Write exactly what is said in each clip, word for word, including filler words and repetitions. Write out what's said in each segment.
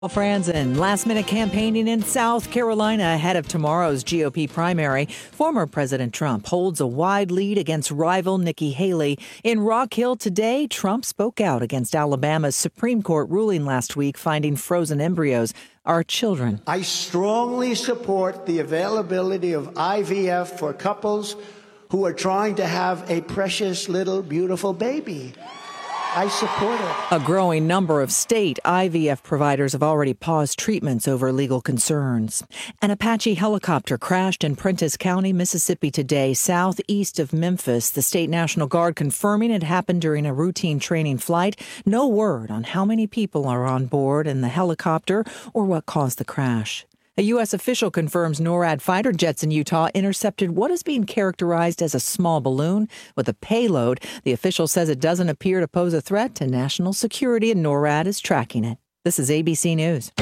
Friends and last-minute campaigning in South Carolina ahead of tomorrow's G O P primary. Former President Trump holds a wide lead against rival Nikki Haley. In Rock Hill today, Trump spoke out against Alabama's Supreme Court ruling last week finding frozen embryos are children. I strongly support the availability of I V F for couples who are trying to have a precious little beautiful baby. I support it. A growing number of state I V F providers have already paused treatments over legal concerns. An Apache helicopter crashed in Prentiss County, Mississippi today, southeast of Memphis. The State National Guard confirming it happened during a routine training flight. No word on how many people are on board in the helicopter or what caused the crash. A U S official confirms NORAD fighter jets in Utah intercepted what is being characterized as a small balloon with a payload. The official says it doesn't appear to pose a threat to national security, and NORAD is tracking it. This is A B C News.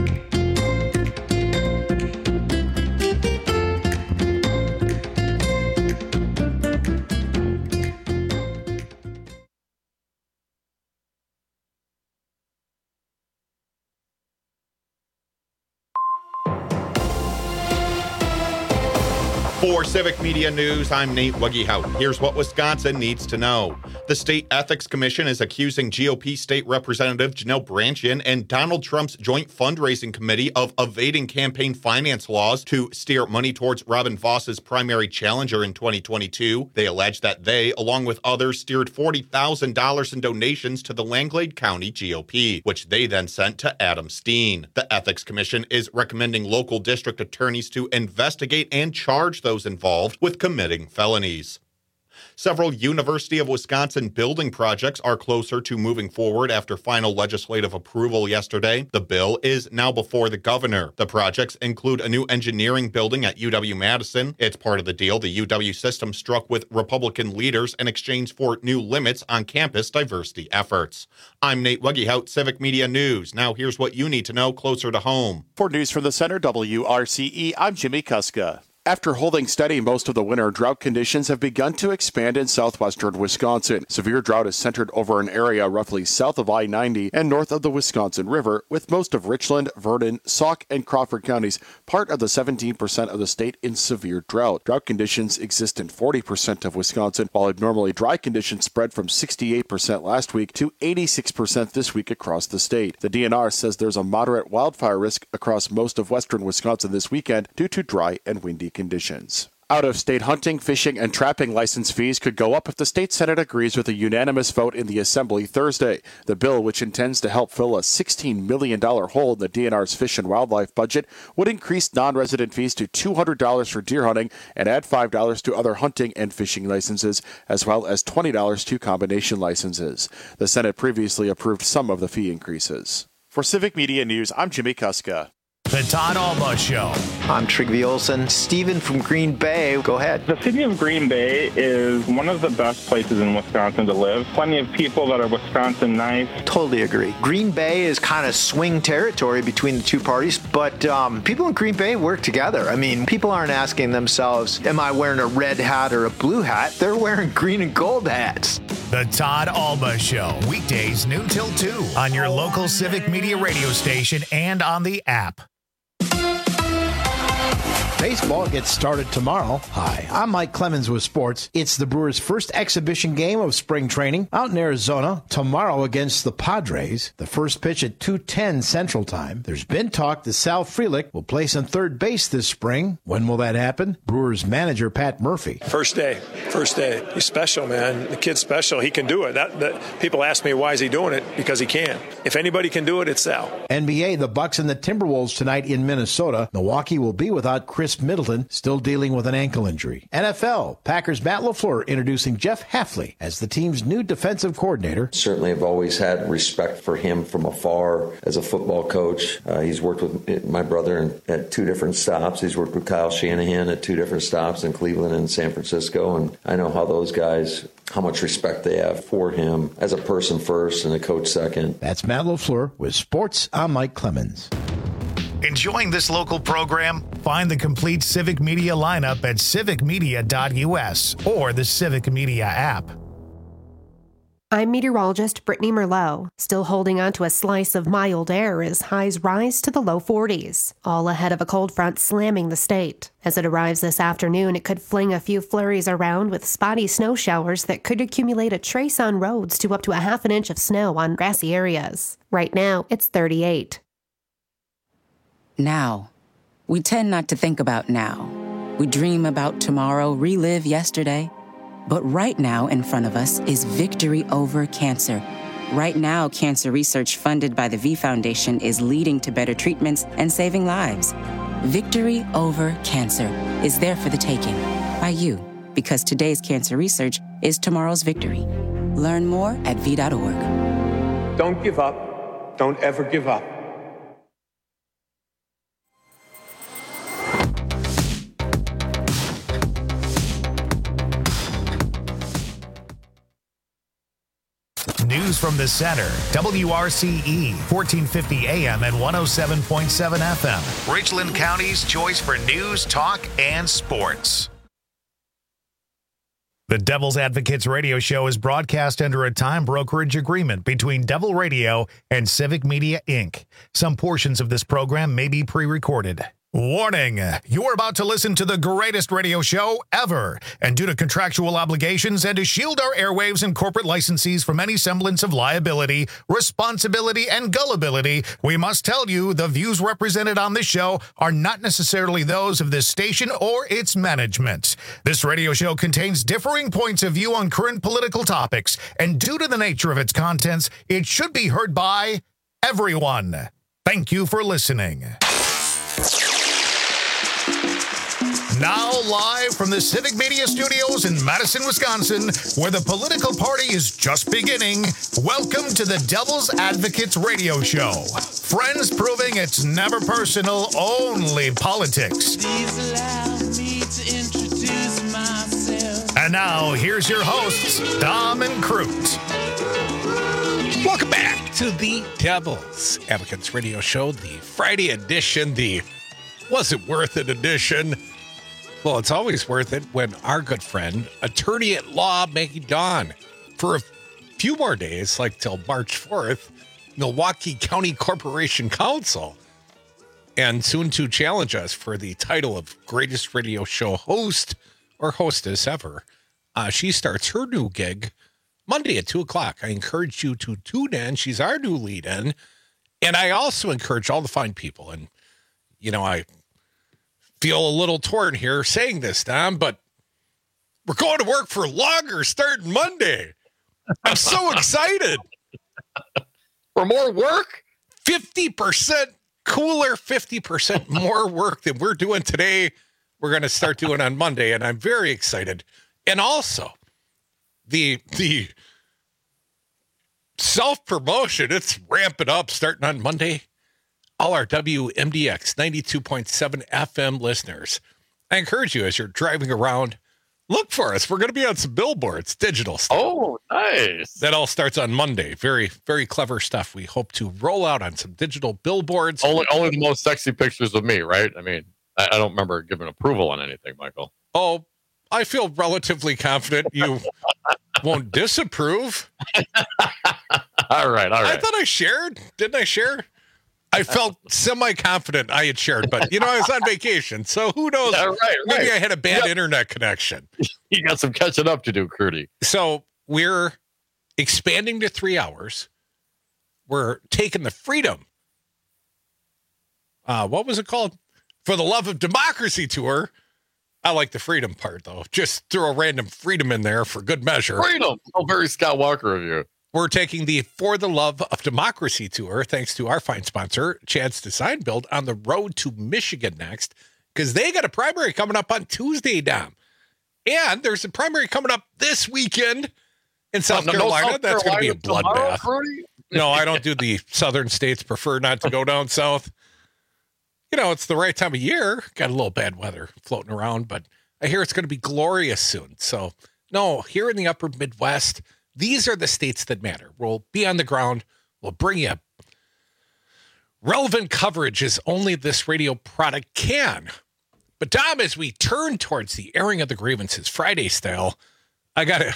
For Civic Media News, I'm Nate Wuggyhout. Here's what Wisconsin needs to know. The State Ethics Commission is accusing G O P State Representative Janelle Brandtjen and Donald Trump's joint fundraising committee of evading campaign finance laws to steer money towards Robin Voss's primary challenger in twenty twenty-two. They allege that they, along with others, steered forty thousand dollars in donations to the Langlade County G O P, which they then sent to Adam Steen. The Ethics Commission is recommending local district attorneys to investigate and charge those involved with committing felonies. Several University of Wisconsin building projects are closer to moving forward after final legislative approval yesterday. The bill is now before the governor. The projects include a new engineering building at U W-Madison. It's part of the deal the U W system struck with Republican leaders in exchange for new limits on campus diversity efforts. I'm Nate Wuggyhout, Civic Media News. Now here's what you need to know closer to home. For News from the Center, W R C E, I'm Jimmy Kuska. After holding steady most of the winter, drought conditions have begun to expand in southwestern Wisconsin. Severe drought is centered over an area roughly south of I ninety and north of the Wisconsin River, with most of Richland, Vernon, Sauk, and Crawford counties part of the seventeen percent of the state in severe drought. Drought conditions exist in forty percent of Wisconsin, while abnormally dry conditions spread from sixty-eight percent last week to eighty-six percent this week across the state. The D N R says there's a moderate wildfire risk across most of western Wisconsin this weekend due to dry and windy conditions. Out-of-state hunting, fishing, and trapping license fees could go up if the state Senate agrees with a unanimous vote in the Assembly Thursday. The bill, which intends to help fill a sixteen million dollars hole in the D N R's fish and wildlife budget, would increase non-resident fees to two hundred dollars for deer hunting and add five dollars to other hunting and fishing licenses, as well as twenty dollars to combination licenses. The Senate previously approved some of the fee increases. For Civic Media News, I'm Jimmy Kuska. The Todd Alba Show. I'm Trygve Olsen. Steven from Green Bay. Go ahead. The city of Green Bay is one of the best places in Wisconsin to live. Plenty of people that are Wisconsin nice. Totally agree. Green Bay is kind of swing territory between the two parties, but um, people in Green Bay work together. I mean, people aren't asking themselves, am I wearing a red hat or a blue hat? They're wearing green and gold hats. The Todd Alba Show. Weekdays noon till two on your local Civic Media radio station and on the app. Baseball gets started tomorrow. Hi, I'm Mike Clemens with sports. It's the Brewers' first exhibition game of spring training out in Arizona tomorrow against the Padres. The first pitch at two ten Central Time. There's been talk that Sal Frelick will place on third base this spring. When will that happen? Brewers manager Pat Murphy. First day. First day. He's special, man. The kid's special. He can do it. That, that people ask me why is he doing it? Because he can. If anybody can do it, it's Sal. N B A, the Bucks and the Timberwolves tonight in Minnesota. Milwaukee will be without Chris Middleton, still dealing with an ankle injury. N F L, Packers' Matt LaFleur introducing Jeff Hafley as the team's new defensive coordinator. Certainly have always had respect for him from afar as a football coach. Uh, he's worked with my brother in, at two different stops. He's worked with Kyle Shanahan at two different stops in Cleveland and San Francisco, and I know how those guys, how much respect they have for him as a person first and a coach second. That's Matt LaFleur with Sports. I'm Mike Clemens. Enjoying this local program? Find the complete Civic Media lineup at civic media dot u s or the Civic Media app. I'm meteorologist Brittany Merlot, still holding on to a slice of mild air as highs rise to the low forties, all ahead of a cold front slamming the state. As it arrives this afternoon, it could fling a few flurries around with spotty snow showers that could accumulate a trace on roads to up to a half an inch of snow on grassy areas. Right now, it's thirty-eight. Now. We tend not to think about now. We dream about tomorrow, relive yesterday. But right now in front of us is victory over cancer. Right now, cancer research funded by the V Foundation is leading to better treatments and saving lives. Victory over cancer is there for the taking by you, because today's cancer research is tomorrow's victory. Learn more at v dot org. Don't give up. Don't ever give up. News from the center. W R C E, fourteen fifty A M and one oh seven point seven F M. Richland County's choice for news, talk, and sports. The Devil's Advocates radio show is broadcast under a time brokerage agreement between Devil Radio and Civic Media, Incorporated. Some portions of this program may be pre-recorded. Warning, you're about to listen to the greatest radio show ever. And due to contractual obligations and to shield our airwaves and corporate licensees from any semblance of liability, responsibility, and gullibility, we must tell you the views represented on this show are not necessarily those of this station or its management. This radio show contains differing points of view on current political topics, and due to the nature of its contents, it should be heard by everyone. Thank you for listening. Now live from the Civic Media Studios in Madison, Wisconsin, where the political party is just beginning, welcome to the Devil's Advocates radio show. Friends proving it's never personal, only politics. Please allow me to introduce myself. And now, here's your hosts, Dom and Crute. Welcome back to the Devil's Advocates radio show, the Friday edition, the Was It Worth It edition. Well, it's always worth it when our good friend, attorney at law Maggie Dawn, for a few more days, like till March fourth, Milwaukee County Corporation Counsel, and soon to challenge us for the title of greatest radio show host or hostess ever. Uh, she starts her new gig Monday at two o'clock. I encourage you to tune in. She's our new lead-in. And I also encourage all the fine people, and, you know, I feel a little torn here saying this, Tom, but we're going to work for longer starting Monday. I'm so excited. For more work? fifty percent cooler, fifty percent more work than we're doing today. We're going to start doing on Monday, and I'm very excited. And also, the the self-promotion, it's ramping up starting on Monday. All our W M D X ninety-two point seven F M listeners, I encourage you as you're driving around, look for us. We're going to be on some billboards, digital stuff. Oh, nice. That all starts on Monday. Very, very clever stuff. We hope to roll out on some digital billboards. Only, only the most sexy pictures of me, right? I mean, I, I don't remember giving approval on anything, Michael. Oh, I feel relatively confident you won't disapprove. all right, all right. I thought I shared. Didn't I share? I felt semi-confident I had shared, but, you know, I was on vacation, so who knows? Yeah, right, right. Maybe I had a bad yep. internet connection. You got some catching up to do, Crudy. So we're expanding to three hours. We're taking the freedom. Uh, what was it called? For the Love of Democracy tour. I like the freedom part, though. Just throw a random freedom in there for good measure. Freedom! Oh, very Scott Walker of you. We're taking the For the Love of Democracy tour, thanks to our fine sponsor, Chad's Design Build, on the road to Michigan next, because they got a primary coming up on Tuesday, Dom. And there's a primary coming up this weekend in South oh, no, Carolina. No South That's going to be a tomorrow, bloodbath. Rudy? No, I don't do the southern states. Prefer not to go down south. You know, it's the right time of year. Got a little bad weather floating around, but I hear it's going to be glorious soon. So, no, here in the upper Midwest, these are the states that matter. We'll be on the ground. We'll bring you relevant coverage as only this radio product can. But Dom, as we turn towards the airing of the grievances Friday style, I got a,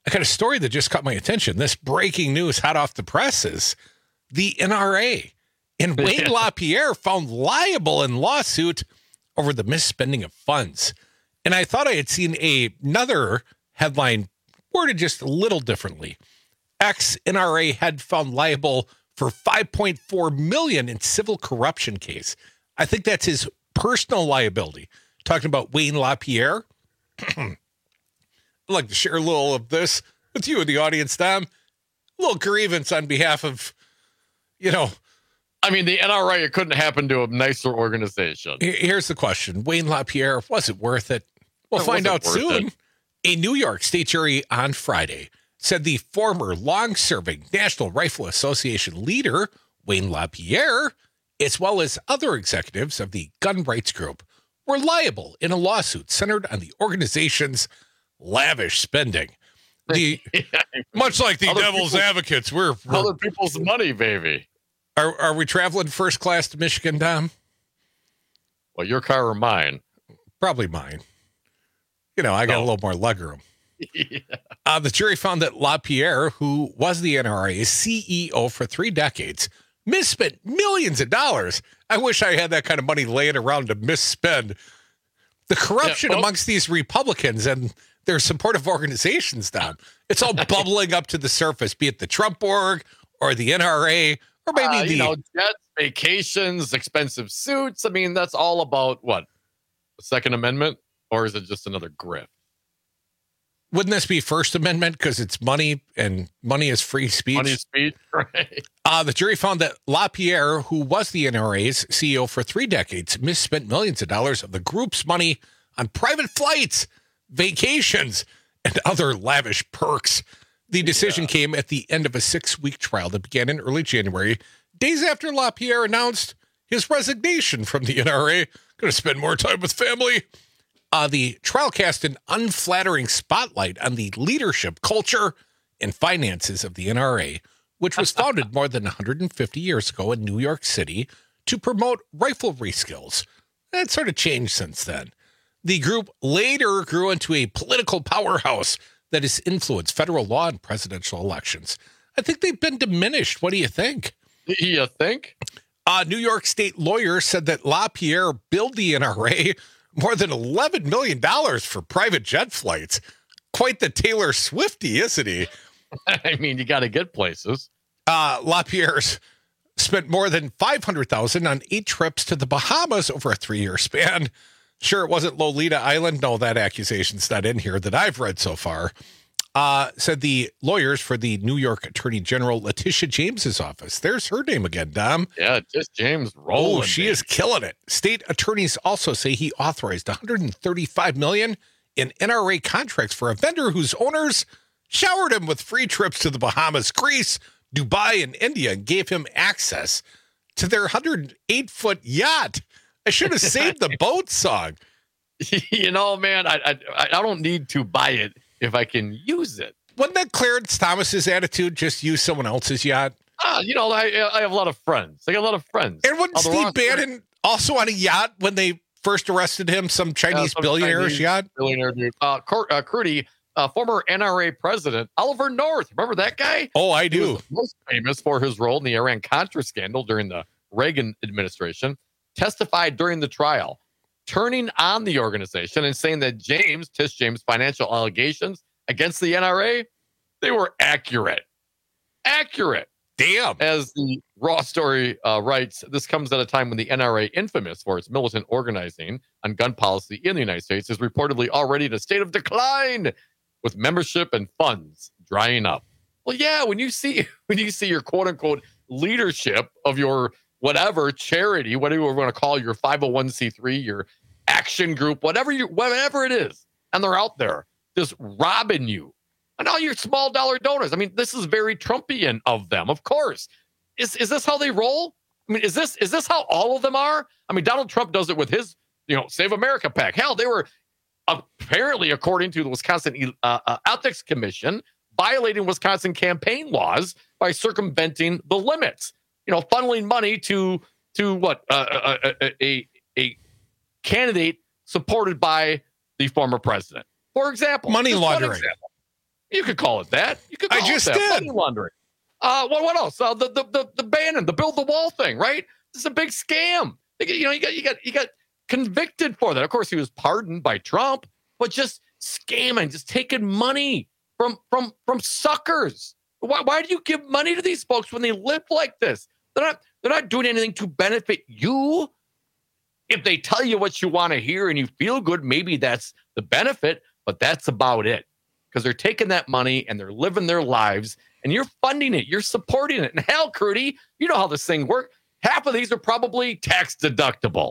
I got a story that just caught my attention. This breaking news hot off the presses. The N R A and Wayne Yeah. LaPierre found liable in lawsuit over the misspending of funds. And I thought I had seen a, another headline worded just a little differently. Ex-N R A head found liable for five point four million dollars in civil corruption case. I think that's his personal liability. Talking about Wayne LaPierre. I'd like to share a little of this with you in the audience, Tom. A little grievance on behalf of, you know. I mean, the N R A, it couldn't happen to a nicer organization. Here's the question. Wayne LaPierre, was it worth it? We'll It find out wasn't worth soon. it. A New York state jury on Friday said the former long-serving National Rifle Association leader, Wayne LaPierre, as well as other executives of the gun rights group, were liable in a lawsuit centered on the organization's lavish spending. The much like the Other devil's people's- advocates, we're, we're Other people's money, baby. are are we traveling first class to Michigan, Tom? Well, your car or mine? Probably mine. You know, I got No. a little more legroom. Yeah. Uh, the jury found that LaPierre, who was the N R A's C E O for three decades, misspent millions of dollars. I wish I had that kind of money laying around to misspend. The corruption Yeah, well- amongst these Republicans and their supportive organizations, Tom, it's all bubbling up to the surface, be it the Trump org or the N R A or maybe Uh, the... you know, jets, vacations, expensive suits. I mean, that's all about what? The Second Amendment? Or is it just another grift? Wouldn't this be First Amendment because it's money and money is free speech? Money speech, right? Uh, the jury found that LaPierre, who was the N R A's C E O for three decades, misspent millions of dollars of the group's money on private flights, vacations, and other lavish perks. The decision yeah. came at the end of a six-week trial that began in early January, days after LaPierre announced his resignation from the N R A. Going to spend more time with family. Uh, the trial cast an unflattering spotlight on the leadership, culture, and finances of the N R A, which was founded more than one hundred fifty years ago in New York City to promote riflery skills. That sort of changed since then. The group later grew into a political powerhouse that has influenced federal law and presidential elections. I think they've been diminished. What do you think? You think? A New York state lawyer said that LaPierre billed the N R A more than eleven million dollars for private jet flights. Quite the Taylor Swiftie, isn't he? I mean, you got to get places. Uh, LaPierre's spent more than five hundred thousand dollars on eight trips to the Bahamas over a three-year span. Sure, it wasn't Lolita Island. No, that accusation's not in here that I've read so far. Uh, said the lawyers for the New York Attorney General Letitia James's office. There's her name again, Dom. Yeah, just James rolling. Oh, she baby. is killing it. State attorneys also say he authorized one hundred thirty-five million dollars in N R A contracts for a vendor whose owners showered him with free trips to the Bahamas, Greece, Dubai, and India, and gave him access to their one hundred eight foot yacht. I should have saved the boat song. You know, man, I, I I don't need to buy it if I can use it. Wasn't that Clarence Thomas's attitude? Just use someone else's yacht. Ah, you know, I I have a lot of friends. I got a lot of friends. And wasn't Oh, the Steve wrong- Bannon also on a yacht when they first arrested him? Some Chinese some billionaire's Chinese yacht. Billionaire dude. Uh, Cur- uh, Crudy, uh, former N R A president Oliver North. Remember that guy? Oh, I He do. was most famous for his role in the Iran-Contra scandal during the Reagan administration. Testified during the trial, turning on the organization and saying that James, Tish James' financial allegations against the N R A, they were accurate. Accurate. Damn. As the Raw story uh, writes, this comes at a time when the N R A, infamous for its militant organizing on gun policy in the United States, is reportedly already in a state of decline, with membership and funds drying up. Well, yeah, when you see when you see your quote unquote leadership of your whatever charity, whatever you want to call your five oh one c three, your action group, whatever you whatever it is, and they're out there just robbing you. And all your small dollar donors. I mean, this is very Trumpian of them, of course. Is is this how they roll? I mean, is this is this how all of them are? I mean, Donald Trump does it with his, you know, Save America PAC. Hell, they were apparently, according to the Wisconsin uh, uh, Ethics Commission, violating Wisconsin campaign laws by circumventing the limits. You know, funneling money to to what uh, a, a a candidate supported by the former president, for example. Money Just one laundering. example. You could call it that. You could call I just it that. did. Money laundering. Uh, what, what else? Uh, the, the, the, the Bannon, the build the wall thing, right? This is a big scam. You know, you got, you got, you got convicted for that. Of course, he was pardoned by Trump, but just scamming, just taking money from, from, from suckers. Why, why do you give money to these folks when they live like this? They're not, they're not doing anything to benefit you. If they tell you what you want to hear and you feel good, maybe that's the benefit, but that's about it. Because they're taking that money and they're living their lives and you're funding it. You're supporting it. And hell, Crudy, you know how this thing works. Half of these are probably tax deductible.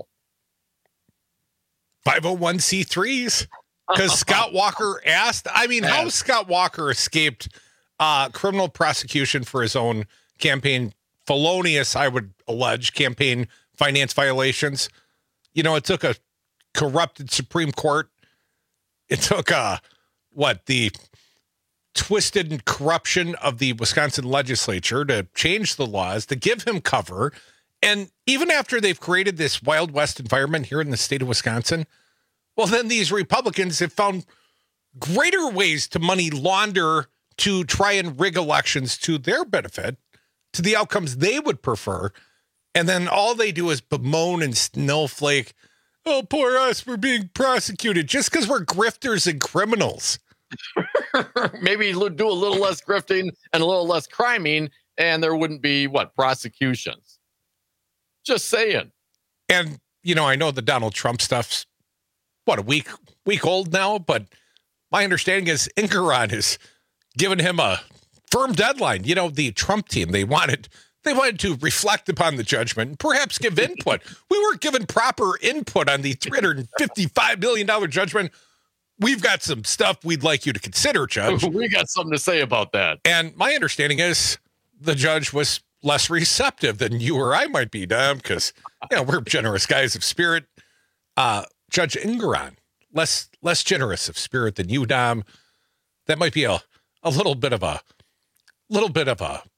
five oh one c threes. Because Scott Walker asked, I mean, how Scott Walker escaped uh, criminal prosecution for his own campaign, felonious, I would allege, campaign finance violations. You know, it took a corrupted Supreme Court. It took a, what, the twisted corruption of the Wisconsin legislature to change the laws, to give him cover. And even after they've created this Wild West environment here in the state of Wisconsin, well, then these Republicans have found greater ways to money launder to try and rig elections to their benefit, to the outcomes they would prefer. And then all they do is bemoan and snowflake, oh, poor us, we're being prosecuted just because we're grifters and criminals. Maybe do a little less grifting and a little less criming, and there wouldn't be, what, prosecutions. Just saying. And, you know, I know the Donald Trump stuff's, what, a week week old now, but my understanding is Engoron has given him a firm deadline. You know, the Trump team, they wanted... They wanted to reflect upon the judgment and perhaps give input. We weren't given proper input on the three hundred fifty-five million dollars judgment. We've got some stuff we'd like you to consider, Judge. We got something to say about that. And my understanding is the judge was less receptive than you or I might be, Dom, because, you know, we're generous guys of spirit. Uh, Judge Engoron, less less generous of spirit than you, Dom. That might be a, a little bit of a little bit of a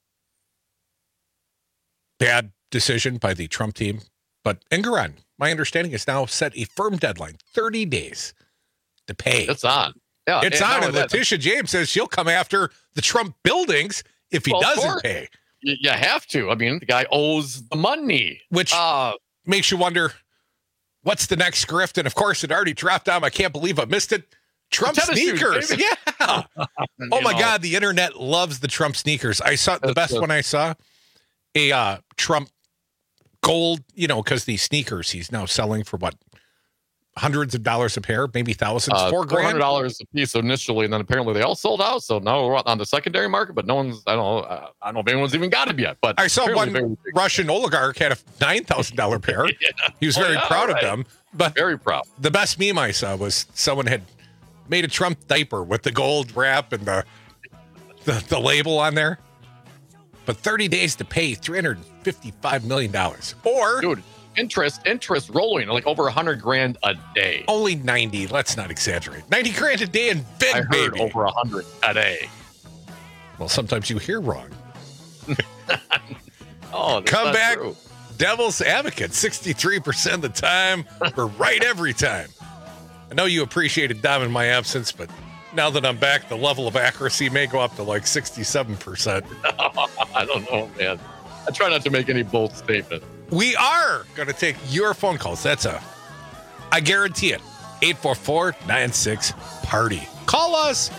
bad decision by the Trump team. But Engoron, my understanding, is now set a firm deadline, thirty days to pay. It's on. Yeah, it's on. And Letitia James says she'll come after the Trump buildings if he well, doesn't pay. You, you have to. I mean, the guy owes the money. Which uh, makes you wonder, what's the next grift? And of course, it already dropped down. I can't believe I missed it. Trump sneakers. Shoes, yeah. oh my know. God. The internet loves the Trump sneakers. I saw the best one I saw. A uh, Trump gold, you know, because these sneakers he's now selling for what, hundreds of dollars a pair, maybe thousands, uh, four grand, hundred dollars a piece initially, and then apparently they all sold out. So now we're on the secondary market, but no one's, I don't know, uh, I don't know if anyone's even got them yet. But I saw one Russian oligarch had a nine thousand dollar pair. yeah. He was very oh, yeah, proud right. of them. But very proud. The best meme I saw was someone had made a Trump diaper with the gold wrap and the the, the label on there. But thirty days to pay three hundred fifty-five million dollars. Or, dude, interest, interest rolling like over one hundred grand a day. Only ninety. Let's not exaggerate. ninety grand a day in big, I heard baby. Over one hundred a day. Well, sometimes you hear wrong. oh, Come back, true. Devil's Advocate, sixty-three percent of the time. We're right every time. I know you appreciated Dom in my absence, but now that I'm back, the level of accuracy may go up to like sixty-seven percent. I don't know, man. I try not to make any bold statement. We are going to take your phone calls. That's a, I guarantee it. eight four four, nine six, party. Call us.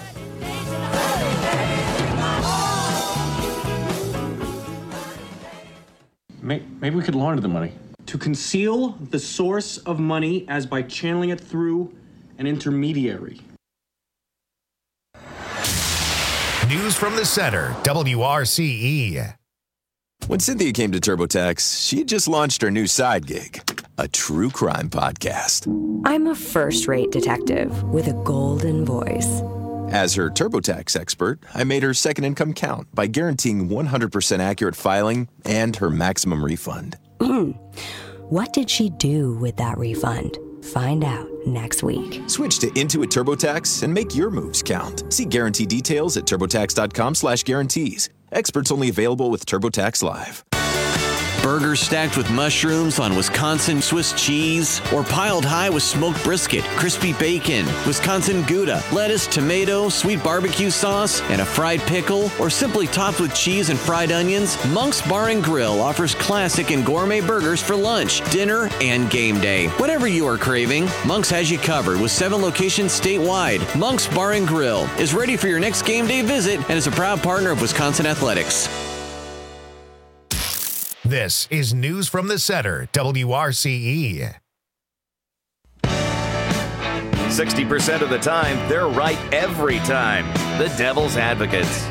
Maybe we could launder the money. To conceal the source of money as by channeling it through an intermediary. News from the center, W R C E. When Cynthia came to TurboTax, she just launched her new side gig, a true crime podcast. I'm a first-rate detective with a golden voice. As her TurboTax expert, I made her second income count by guaranteeing one hundred percent accurate filing and her maximum refund. What did she do with that refund? Find out next week. Switch to Intuit TurboTax and make your moves count. See guarantee details at TurboTax.com slash guarantees. Experts only available with TurboTax Live. Burgers stacked with mushrooms on Wisconsin Swiss cheese, or piled high with smoked brisket, crispy bacon, Wisconsin Gouda, lettuce, tomato, sweet barbecue sauce, and a fried pickle, or simply topped with cheese and fried onions, Monk's Bar and Grill offers classic and gourmet burgers for lunch, dinner, and game day. Whatever you are craving, Monk's has you covered with seven locations statewide. Monk's Bar and Grill is ready for your next game day visit and is a proud partner of Wisconsin Athletics. This is News from the Center, W R C E. sixty percent of the time, they're right every time. The Devil's Advocates.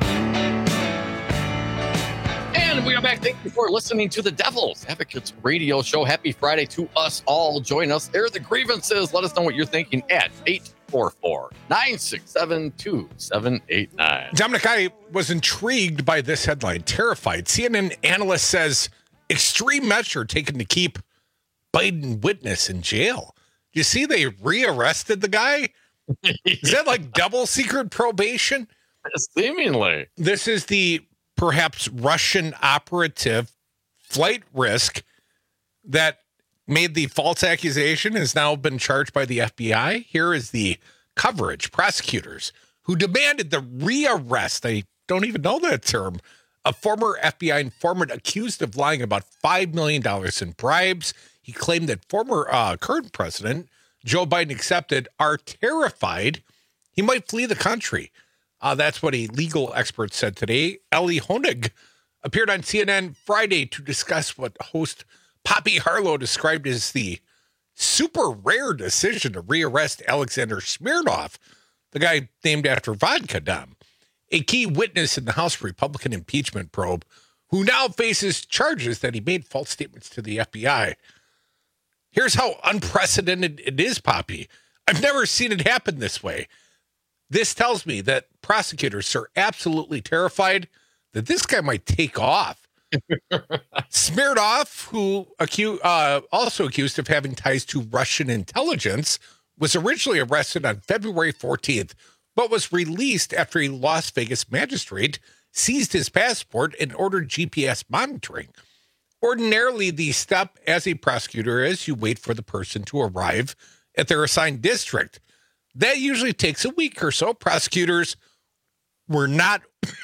And we are back. Thank you for listening to the Devil's Advocates radio show. Happy Friday to us all. Join us. Air the grievances. Let us know what you're thinking at eight four four, nine six seven, two seven eight nine. Dominic, I was intrigued by this headline. Terrified. C N N analyst says extreme measure taken to keep Biden witness in jail. You see, they rearrested the guy. Is that like double secret probation? Seemingly. This is the perhaps Russian operative flight risk that made the false accusation, has now been charged by the F B I. Here is the coverage. Prosecutors who demanded the rearrest, I don't even know that term, a former F B I informant accused of lying about five million dollars in bribes. He claimed that former uh, current president, Joe Biden accepted, are terrified he might flee the country. Uh, that's what a legal expert said today. Ellie Honig appeared on C N N Friday to discuss what host Poppy Harlow described as the super rare decision to rearrest Alexander Smirnov, the guy named after vodka Dom, a key witness in the House Republican impeachment probe, who now faces charges that he made false statements to the F B I. Here's how unprecedented it is, Poppy. I've never seen it happen this way. This tells me that prosecutors are absolutely terrified that this guy might take off. Smirnov, who acu- uh, also accused of having ties to Russian intelligence, was originally arrested on February fourteenth, but was released after a Las Vegas magistrate seized his passport and ordered G P S monitoring. Ordinarily, the step as a prosecutor is you wait for the person to arrive at their assigned district. That usually takes a week or so. Prosecutors were not...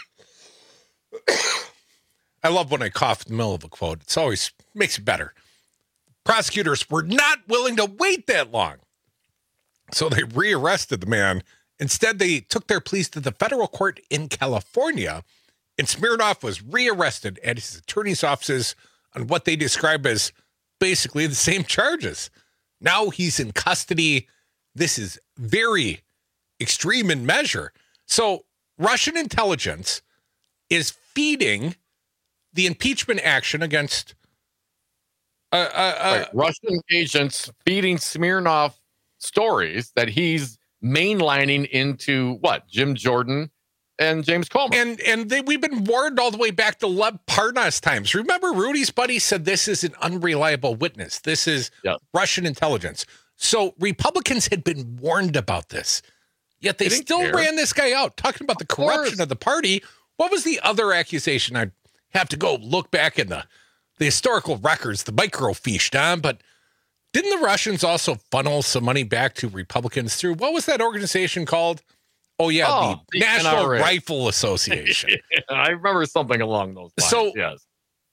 I love when I cough in the middle of a quote. It's always makes it better. Prosecutors were not willing to wait that long. So they rearrested the man. Instead, they took their pleas to the federal court in California, and Smirnov was rearrested at his attorney's offices on what they describe as basically the same charges. Now he's in custody. This is very extreme in measure. So Russian intelligence is feeding the impeachment action against uh, uh, uh, right. Russian agents feeding Smirnov stories that he's mainlining into what? Jim Jordan and James Comey. And and they, we've been warned all the way back to Lev Parnas times. Remember, Rudy's buddy said this is an unreliable witness. This is yeah. Russian intelligence. So Republicans had been warned about this, yet they, they still care. ran this guy out, talking about the of corruption course. of the party. What was the other accusation? I'd have to go look back in the, the historical records, the microfiche, Don, but didn't the Russians also funnel some money back to Republicans through, what was that organization called? Oh, yeah, oh, the, the National N R A. Rifle Association. I remember something along those lines, so, yes.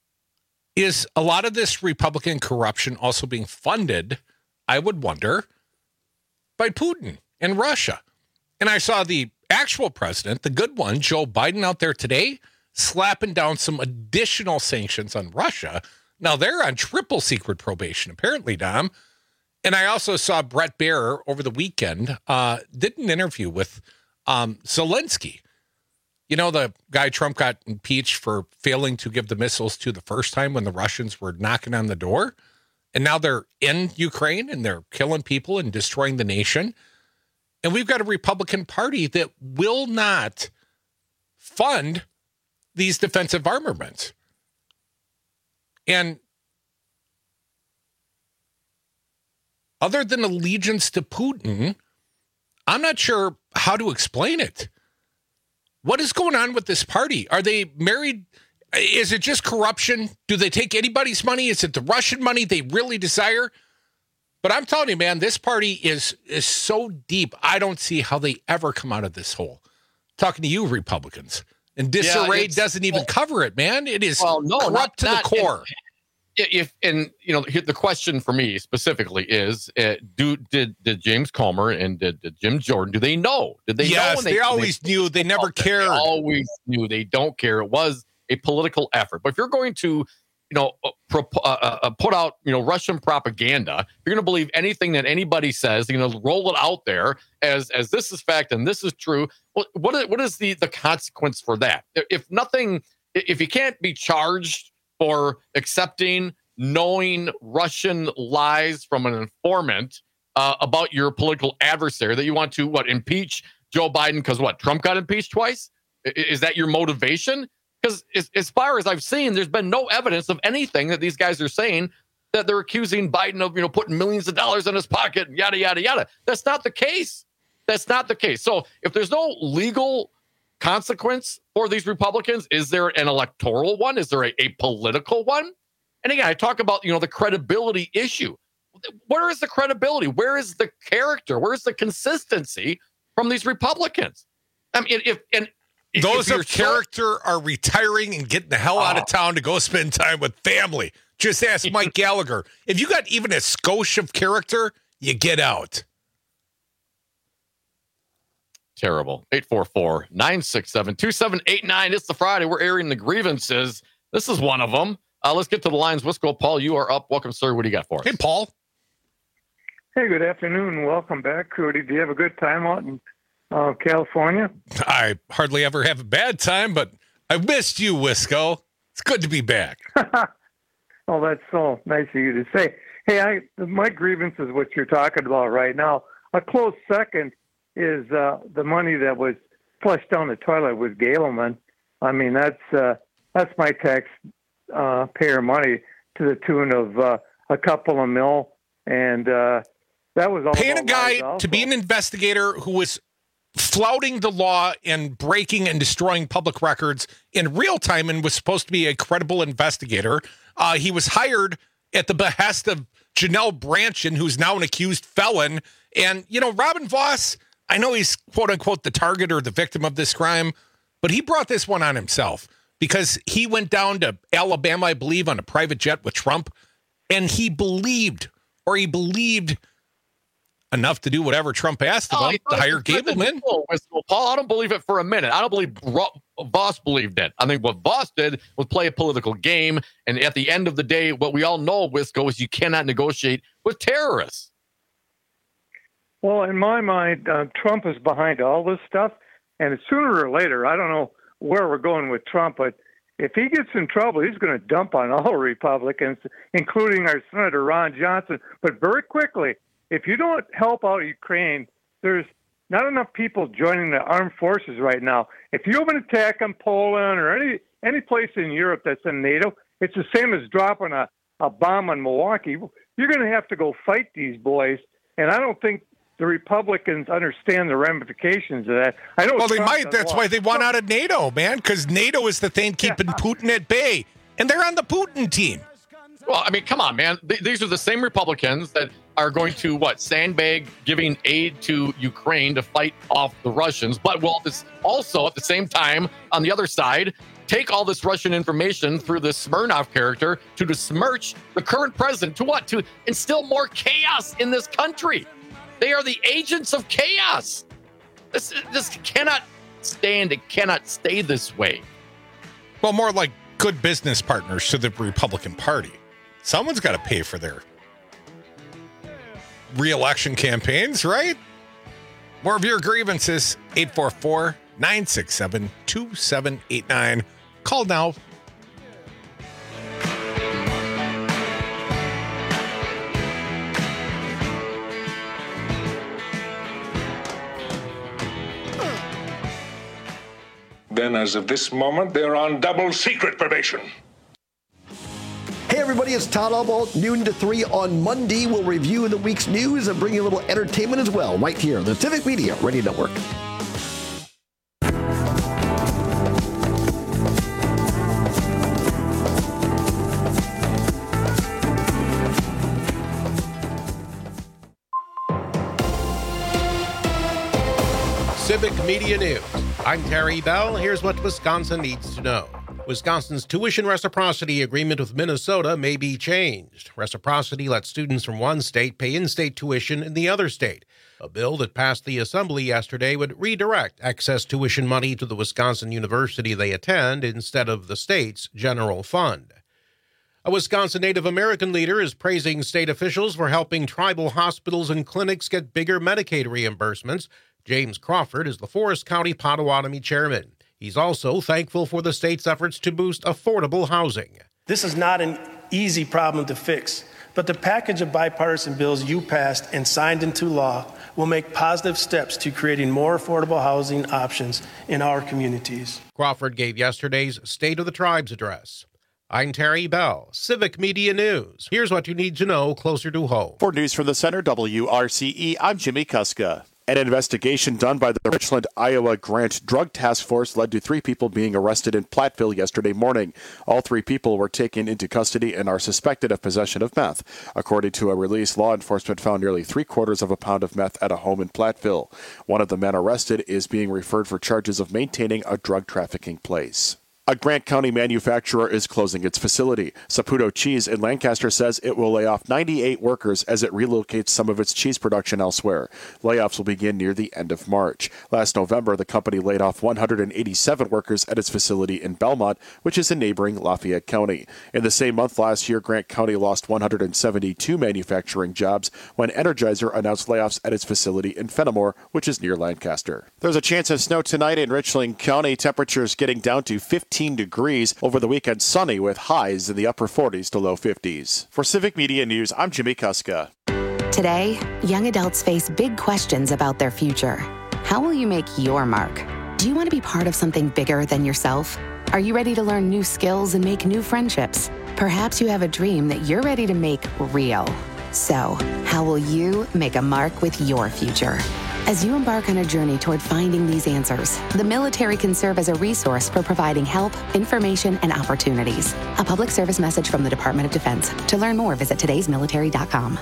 Is a lot of this Republican corruption also being funded, I would wonder, by Putin and Russia? And I saw the actual president, the good one, Joe Biden, out there today, slapping down some additional sanctions on Russia. Now, they're on triple secret probation, apparently, Dom. And I also saw Brett Baer over the weekend uh, did an interview with um, Zelensky. You know, the guy Trump got impeached for failing to give the missiles to the first time when the Russians were knocking on the door. And now they're in Ukraine and they're killing people and destroying the nation. And we've got a Republican Party that will not fund these defensive armaments. And other than allegiance to Putin, I'm not sure how to explain it. What is going on with this party? Are they married? Is it just corruption? Do they take anybody's money? Is it the Russian money they really desire? But I'm telling you, man, this party is is so deep. I don't see how they ever come out of this hole. Talking to you, Republicans. And disarray yeah, doesn't even well, cover it, man. It is well, no, corrupt not, to not, the core. And, if and you know the question for me specifically is: uh, Do did did James Comer and did, did Jim Jordan? Do they know? Did they? Yes, know when they, they always they, knew. They never cared. They always knew. They don't care. It was a political effort. But if you're going to, you know, pro, uh, uh, put out, you know, Russian propaganda, if you're going to believe anything that anybody says, you're going to roll it out there as as this is fact and this is true. Well, what is, what is the the consequence for that? If nothing, if you can't be charged for accepting, knowing Russian lies from an informant uh, about your political adversary that you want to, what, impeach Joe Biden because what, Trump got impeached twice? Is that your motivation? Because as, as far as I've seen, there's been no evidence of anything that these guys are saying that they're accusing Biden of, you know, putting millions of dollars in his pocket, yada, yada, yada. That's not the case. That's not the case. So if there's no legal consequence for these Republicans, is there an electoral one? Is there a, a political one? And again, I talk about, you know, the credibility issue. Where is the credibility? Where is the character? Where is the consistency from these Republicans? I mean, if and those of character so, are retiring and getting the hell out of town to go spend time with family. Just ask Mike Gallagher. If you got even a skosh of character, you get out. Terrible. eight four four, nine six seven, two seven eight nine. It's the Friday. We're airing the grievances. This is one of them. Uh, let's get to the lines. Wisco, Paul, you are up. Welcome, sir. What do you got for us? Hey, Paul. Hey, good afternoon. Welcome back, Cody. Do you have a good time out in uh, California? I hardly ever have a bad time, but I missed you, Wisco. It's good to be back. Oh, that's so nice of you to say. Hey, I my grievance is what you're talking about right now. A close second is uh, the money that was flushed down the toilet with Galeman. I mean, that's uh, that's my tax uh, payer money to the tune of uh, a couple of mil, and uh, that was all. Paying a guy to be an investigator who was flouting the law and breaking and destroying public records in real time and was supposed to be a credible investigator. Uh, he was hired at the behest of Janelle Brandtjen, who's now an accused felon. And, you know, Robin Voss, I know he's quote unquote the target or the victim of this crime, but he brought this one on himself because he went down to Alabama, I believe, on a private jet with Trump. And he believed, or he believed enough to do whatever Trump asked of oh, him to hire Gableman. Paul, I don't believe it for a minute. I don't believe Voss believed it. I think what Voss did was play a political game. And at the end of the day, what we all know, Wisco, is you cannot negotiate with terrorists. Well, in my mind, uh, Trump is behind all this stuff. And sooner or later, I don't know where we're going with Trump, but if he gets in trouble, he's going to dump on all Republicans, including our Senator Ron Johnson. But very quickly, if you don't help out Ukraine, there's not enough people joining the armed forces right now. If you have an attack on Poland or any any place in Europe that's in NATO, it's the same as dropping a, a bomb on Milwaukee. You're going to have to go fight these boys, and I don't think the Republicans understand the ramifications of that. I know. Well, they might. That's why they want out of NATO, man, because NATO is the thing keeping yeah. Putin at bay, and they're on the Putin team. Well, I mean, come on, man. Th- these are the same Republicans that are going to, what, sandbag giving aid to Ukraine to fight off the Russians, but will this also, at the same time, on the other side, take all this Russian information through this Smirnov character to besmirch the current president, to what? To instill more chaos in this country. They are the agents of chaos. This, this cannot stand. It cannot stay this way. Well, more like good business partners to the Republican Party. Someone's got to pay for their re-election campaigns, right? More of your grievances, eight four four, nine six seven, two seven eight nine. Call now. Then, as of this moment, they're on double secret probation. Hey everybody, it's Todd Albaugh, noon to three on Monday. We'll review the week's news and bring you a little entertainment as well, right here on the Civic Media Radio Network. Civic Media News. I'm Terry Bell. Here's what Wisconsin needs to know. Wisconsin's tuition reciprocity agreement with Minnesota may be changed. Reciprocity lets students from one state pay in-state tuition in the other state. A bill that passed the Assembly yesterday would redirect excess tuition money to the Wisconsin university they attend instead of the state's general fund. A Wisconsin Native American leader is praising state officials for helping tribal hospitals and clinics get bigger Medicaid reimbursements. James Crawford is the Forest County Potawatomi chairman. He's also thankful for the state's efforts to boost affordable housing. This is not an easy problem to fix, but the package of bipartisan bills you passed and signed into law will make positive steps to creating more affordable housing options in our communities. Crawford gave yesterday's State of the Tribes address. I'm Terry Bell, Civic Media News. Here's what you need to know closer to home. For News from the Center, W R C E, I'm Jimmy Kuska. An investigation done by the Richland, Iowa Grant Drug Task Force led to three people being arrested in Platteville yesterday morning. All three people were taken into custody and are suspected of possession of meth. According to a release, law enforcement found nearly three quarters of a pound of meth at a home in Platteville. One of the men arrested is being referred for charges of maintaining a drug trafficking place. A Grant County manufacturer is closing its facility. Saputo Cheese in Lancaster says it will lay off ninety-eight workers as it relocates some of its cheese production elsewhere. Layoffs will begin near the end of March. Last November, the company laid off one hundred eighty-seven workers at its facility in Belmont, which is in neighboring Lafayette County. In the same month last year, Grant County lost one hundred seventy-two manufacturing jobs when Energizer announced layoffs at its facility in Fenimore, which is near Lancaster. There's a chance of snow tonight in Richland County. Temperatures getting down to fifteen degrees. Over the weekend, sunny with highs in the upper forties to low fifties. For Civic Media News, I'm Jimmy Kuska. Today, young adults face big questions about their future. How will you make your mark? Do you want to be part of something bigger than yourself? Are you ready to learn new skills and make new friendships? Perhaps you have a dream that you're ready to make real. So, how will you make a mark with your future? As you embark on a journey toward finding these answers, the military can serve as a resource for providing help, information, and opportunities. A public service message from the Department of Defense. To learn more, visit todays military dot com.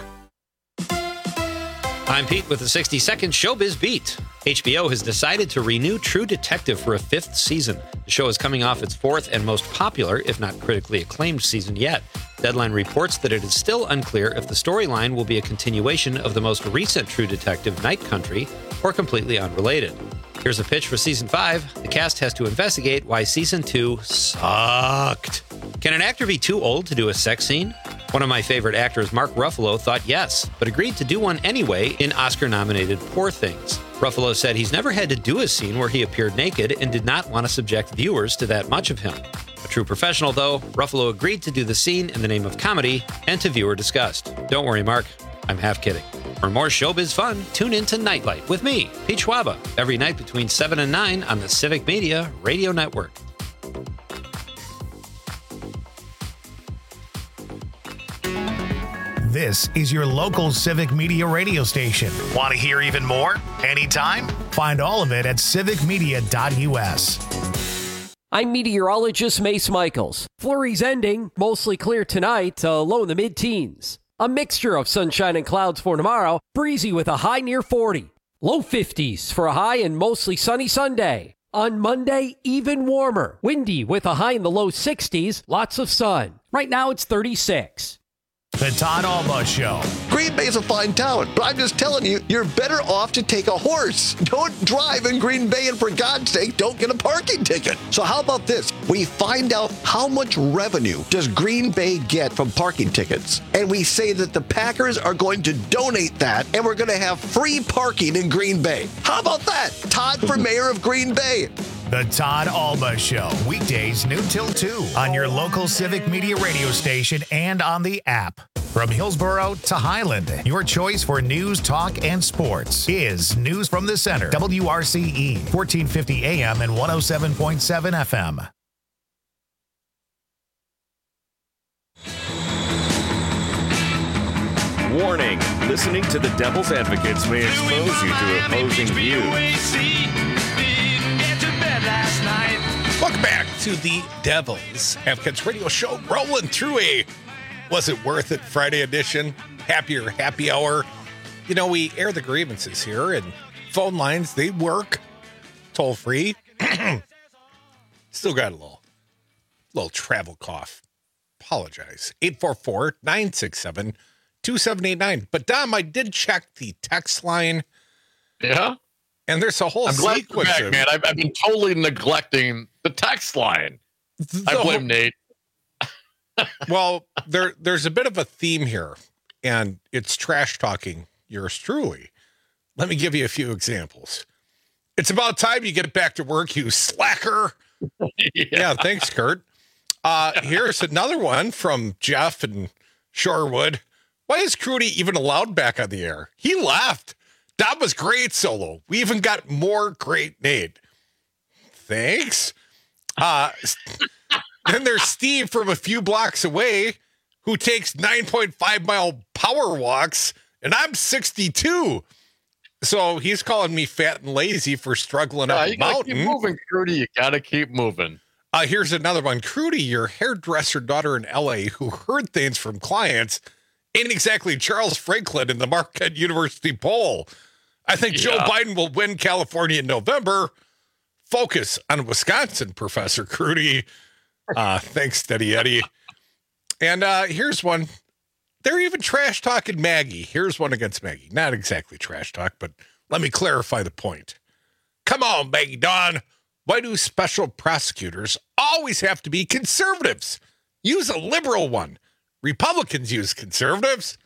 I'm Pete with the sixty second Showbiz Beat. H B O has decided to renew True Detective for a fifth season. The show is coming off its fourth and most popular, if not critically acclaimed, season yet. Deadline reports that it is still unclear if the storyline will be a continuation of the most recent True Detective, Night Country, or completely unrelated. Here's a pitch for season five. The cast has to investigate why season two sucked. Can an actor be too old to do a sex scene? One of my favorite actors, Mark Ruffalo, thought yes, but agreed to do one anyway in Oscar-nominated Poor Things. Ruffalo said he's never had to do a scene where he appeared naked and did not want to subject viewers to that much of him. A true professional, though, Ruffalo agreed to do the scene in the name of comedy and to viewer disgust. Don't worry, Mark. I'm half kidding. For more showbiz fun, tune in to Nightlight with me, Pete Schwaba, every night between seven and nine on the Civic Media Radio Network. This is your local Civic Media radio station. Want to hear even more? Anytime? Find all of it at civic media dot u s. I'm meteorologist Mace Michaels. Flurries ending, mostly clear tonight, uh, low in the mid-teens. A mixture of sunshine and clouds for tomorrow, breezy with a high near forty. Low fifties for a high and mostly sunny Sunday. On Monday, even warmer, windy with a high in the low sixties, lots of sun. Right now it's thirty-six. The Todd Alba Show. Green Bay's a fine town, but I'm just telling you, you're better off to take a horse. Don't drive in Green Bay, and for God's sake, don't get a parking ticket. So how about this? We find out how much revenue does Green Bay get from parking tickets, and we say that the Packers are going to donate that, and we're going to have free parking in Green Bay. How about that? Todd for mayor of Green Bay. The Todd Alba Show, weekdays noon till two on your local Civic Media radio station and on the app. From Hillsboro to Highland, your choice for news, talk, and sports is News from the Center. W R C E, fourteen fifty A M and one oh seven point seven F M. Warning, listening to the Devil's Advocates may expose you to opposing views. Welcome back to the Devil's Advocates radio show, rolling through a Was It Worth It Friday edition, happier happy hour. You know, we air the grievances here, and phone lines, they work. toll free. Still got a little, little travel cough. Apologize. eight four four, nine six seven, two seven eight nine. But, Dom, I did check the text line. Yeah? And there's a whole I'm glad sequence you're back, of, man. I've, I've been totally neglecting the text line. The I blame whole- Nate. Well, there there's a bit of a theme here, and it's trash talking yours truly. Let me give you a few examples. It's about time you get back to work, you slacker. yeah. yeah, thanks, Kurt. Uh, here's another one from Jeff and Shorewood. Why is Crudy even allowed back on the air? He left. That was great solo. We even got more great Nate. Thanks. Uh, then there's Steve from a few blocks away who takes nine point five mile power walks, and I'm sixty-two. So he's calling me fat and lazy for struggling Yeah, up you a gotta mountain. keep moving, Crudy. You gotta keep moving. Uh, here's another one. Crudy, your hairdresser daughter in L A who heard things from clients, ain't exactly Charles Franklin in the Marquette University poll. I think Joe Yeah. Biden will win California in November. Focus on Wisconsin, Professor Crudy. Uh, thanks, Steady Eddie. And uh, here's one. They're even trash talking Maggie. Here's one against Maggie. Not exactly trash talk, but let me clarify the point. Come on, Maggie Dawn. Why do special prosecutors always have to be conservatives? Use a liberal one. Republicans use conservatives.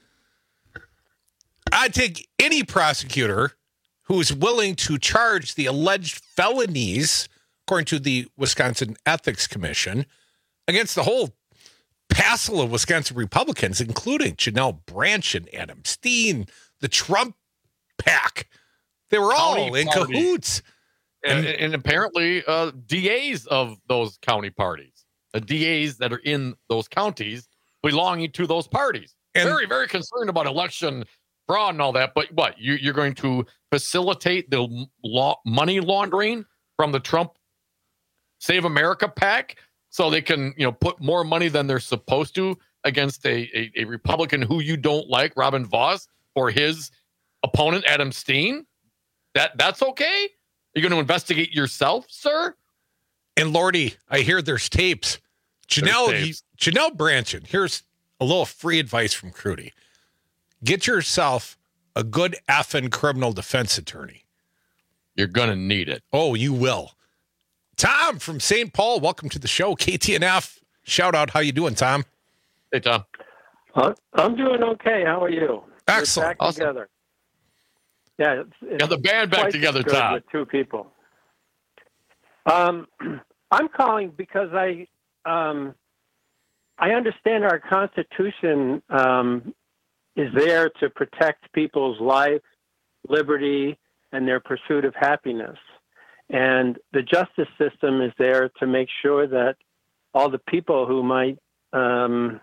I'd take any prosecutor who is willing to charge the alleged felonies, according to the Wisconsin Ethics Commission, against the whole passel of Wisconsin Republicans, including Janelle Branch and Adam Steen, the Trump pack. They were all County in party. cahoots. And, and apparently uh, D As of those county parties, the D As that are in those counties belonging to those parties. And- very, very concerned about election fraud and all that. But what, you, you're going to facilitate the law, money laundering from the Trump Save America pack so they can, you know, put more money than they're supposed to against a, a, a Republican who you don't like, Robin Voss, or his opponent, Adam Steen? That That's okay? You're going to investigate yourself, sir? And Lordy, I hear there's tapes. Janelle, There's you, Janelle Branchin, here's a little free advice from Crudy. Get yourself a good effing criminal defense attorney. You're going to need it. Oh, you will. Tom from Saint Paul, welcome to the show. K T N F, shout out. How you doing, Tom? Hey, Tom. Uh, I'm doing okay. How are you? Excellent. We're back Awesome. together. Yeah, it's, it's Got the band back quite together, good Tom. with two people. Um, I'm calling because I um, I understand our Constitution um, is there to protect people's life, liberty, and their pursuit of happiness. And the justice system is there to make sure that all the people who might um,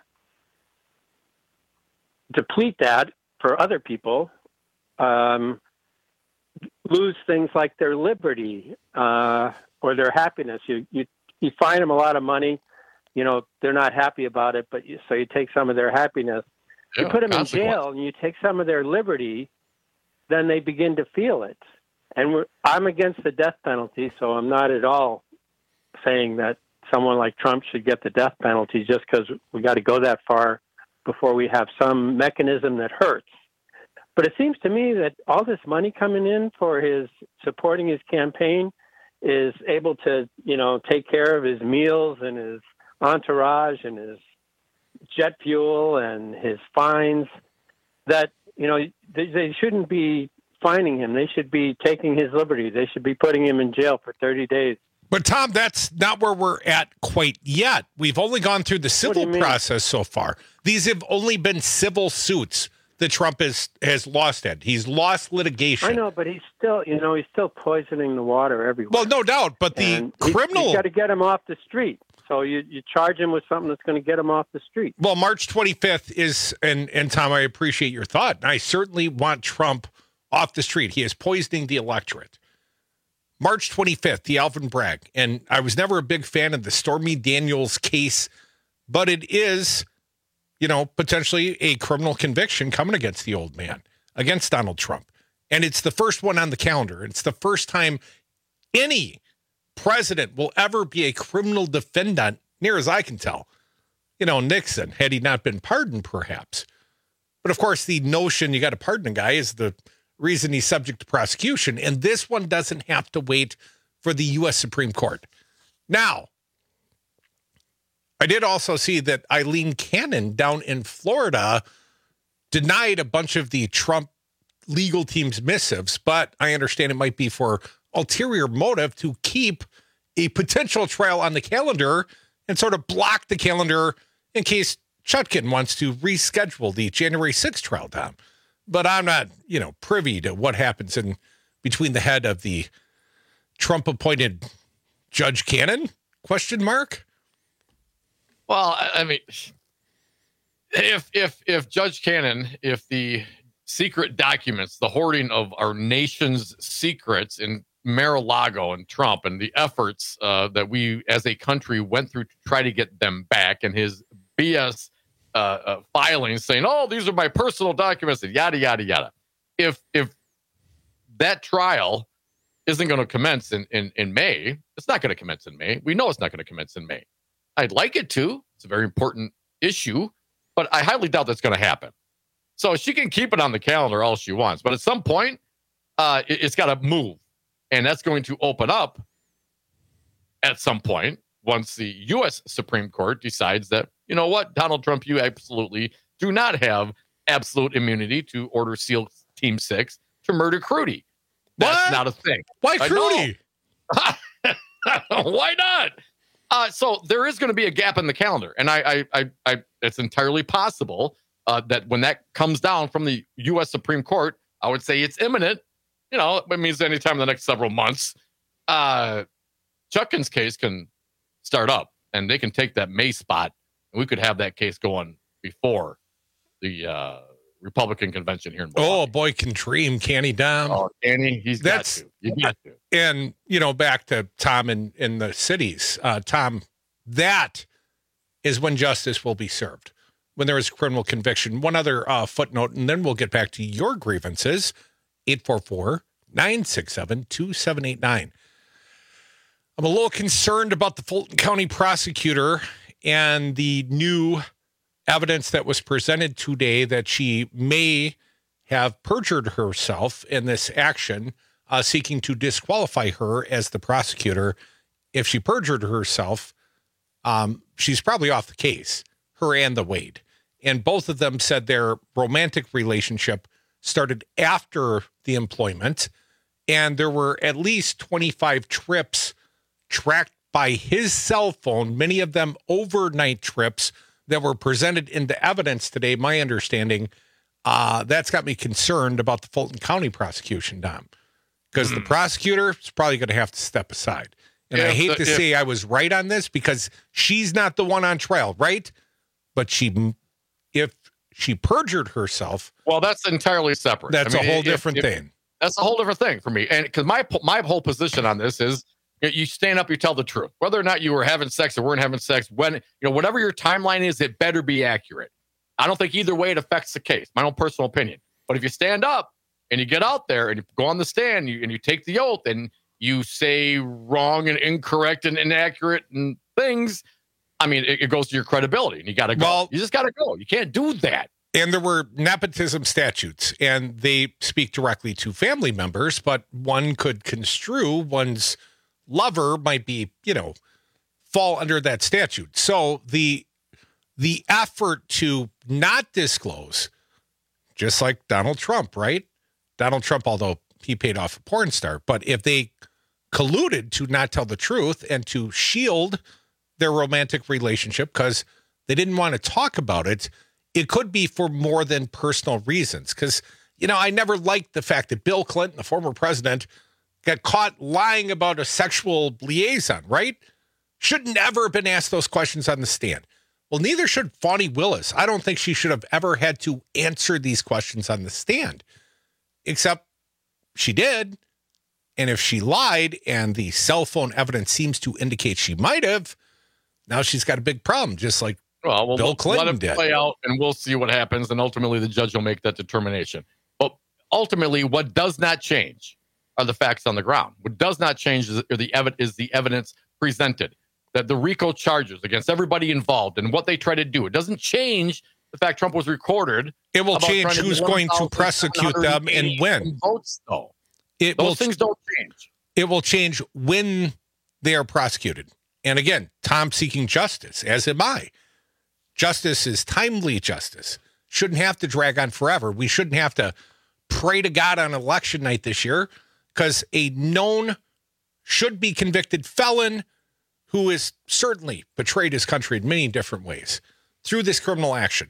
deplete that for other people um, lose things like their liberty uh, or their happiness. You, you you fine them a lot of money, you know, they're not happy about it, but you, so you take some of their happiness. Yeah, you put them in consequence. jail and you take some of their liberty, then they begin to feel it. And we're, I'm against the death penalty, so I'm not at all saying that someone like Trump should get the death penalty just because we got to go that far before we have some mechanism that hurts. But it seems to me that all this money coming in for his supporting his campaign is able to, you know, take care of his meals and his entourage and his jet fuel and his fines, that, you know, they, they shouldn't be fining him. They should be taking his liberty. They should be putting him in jail for thirty days. But Tom, that's not where we're at quite yet. We've only gone through the civil process so far. These have only been civil suits that Trump has, has lost at. He's lost litigation. I know, but he's still, you know, he's still poisoning the water everywhere. Well, no doubt, but the And he- criminal... You got to get him off the street. So you, you charge him with something that's going to get him off the street. Well, March twenty-fifth is, and, and Tom, I appreciate your thought. I certainly want Trump off the street. He is poisoning the electorate. March twenty-fifth, the Alvin Bragg. And I was never a big fan of the Stormy Daniels case, but it is, you know, potentially a criminal conviction coming against the old man, against Donald Trump. And it's the first one on the calendar. It's the first time any president will ever be a criminal defendant, near as I can tell. You know, Nixon, had he not been pardoned, perhaps. But of course, the notion you got to pardon a guy is the reason he's subject to prosecution. And this one doesn't have to wait for the U S Supreme Court. Now, I did also see that Eileen Cannon down in Florida denied a bunch of the Trump legal team's missives, but I understand it might be for ulterior motive to keep a potential trial on the calendar and sort of block the calendar in case Chutkan wants to reschedule the January sixth trial down. But I'm not, you know, privy to what happens in between the head of the Trump-appointed Judge Cannon, question mark? Well, I mean, if if if Judge Cannon, if the secret documents, the hoarding of our nation's secrets in Mar-a-Lago and Trump and the efforts uh, that we as a country went through to try to get them back, and his B S uh, uh, filings saying, oh, these are my personal documents and yada, yada, yada. If if that trial isn't going to commence in, in, in May, it's not going to commence in May. We know it's not going to commence in May. I'd like it to. It's a very important issue, but I highly doubt that's going to happen. So she can keep it on the calendar all she wants, but at some point, uh, it, it's got to move. And that's going to open up at some point once the U S Supreme Court decides that, you know what, Donald Trump, you absolutely do not have absolute immunity to order SEAL Team six to murder Crudy. That's what? Not a thing. Why Crudy? Why not? Uh, so there is going to be a gap in the calendar. And I, I, I, I it's entirely possible uh, that when that comes down from the U S Supreme Court, I would say it's imminent. You know, it means anytime in the next several months, uh, Chutkan's case can start up and they can take that May spot. And we could have that case going before the uh, Republican convention here in Milwaukee. Oh, boy, can dream, can he, Dom? Oh, can he? He's That's, got to. You got to. And, you know, back to Tom in, in the cities. Uh, Tom, that is when justice will be served, when there is a criminal conviction. One other uh, footnote, and then we'll get back to your grievances. eight four four, nine six seven, two seven eight nine. I'm a little concerned about the Fulton County prosecutor and the new evidence that was presented today that she may have perjured herself in this action, uh, seeking to disqualify her as the prosecutor. If she perjured herself, um, she's probably off the case, her and the Wade. And both of them said their romantic relationship started after the employment, and there were at least twenty-five trips tracked by his cell phone, many of them overnight trips that were presented into evidence today. My understanding, uh, that's got me concerned about the Fulton County prosecution, Dom, because mm. the prosecutor is probably going to have to step aside. And if, I hate to if, say I was right on this because she's not the one on trial, right? But she, if she perjured herself. Well, that's entirely separate. That's I mean, a whole if, different if, thing. That's a whole different thing for me. And because my my whole position on this is you stand up, you tell the truth, whether or not you were having sex or weren't having sex. When you know whatever your timeline is, it better be accurate. I don't think either way it affects the case. My own personal opinion. But if you stand up and you get out there and you go on the stand and you, and you take the oath and you say wrong and incorrect and inaccurate and things, I mean, it, it goes to your credibility, and you got to go. Well, you just got to go. You can't do that. And there were nepotism statutes, and they speak directly to family members, but one could construe one's lover might be, you know, fall under that statute. So the the effort to not disclose, just like Donald Trump, right? Donald Trump, although he paid off a porn star, but if they colluded to not tell the truth and to shield their romantic relationship because they didn't want to talk about it, it could be for more than personal reasons. Because, you know, I never liked the fact that Bill Clinton, the former president, got caught lying about a sexual liaison, right? Should never have been asked those questions on the stand. Well, neither should Fani Willis. I don't think she should have ever had to answer these questions on the stand, except she did. And if she lied and the cell phone evidence seems to indicate she might have, now she's got a big problem, just like well, well, Bill Clinton let it did. Play out, and we'll see what happens. And ultimately, the judge will make that determination. But ultimately, what does not change are the facts on the ground. What does not change is the, ev- is the evidence presented. That the RICO charges against everybody involved and what they try to do. It doesn't change the fact Trump was recorded. It will change who's going to prosecute them and when. Votes, though. It Those will, things don't change. It will change when they are prosecuted. And again, Tom's seeking justice, as am I. Justice is timely justice. Shouldn't have to drag on forever. We shouldn't have to pray to God on election night this year because a known should-be convicted felon who has certainly betrayed his country in many different ways through this criminal action.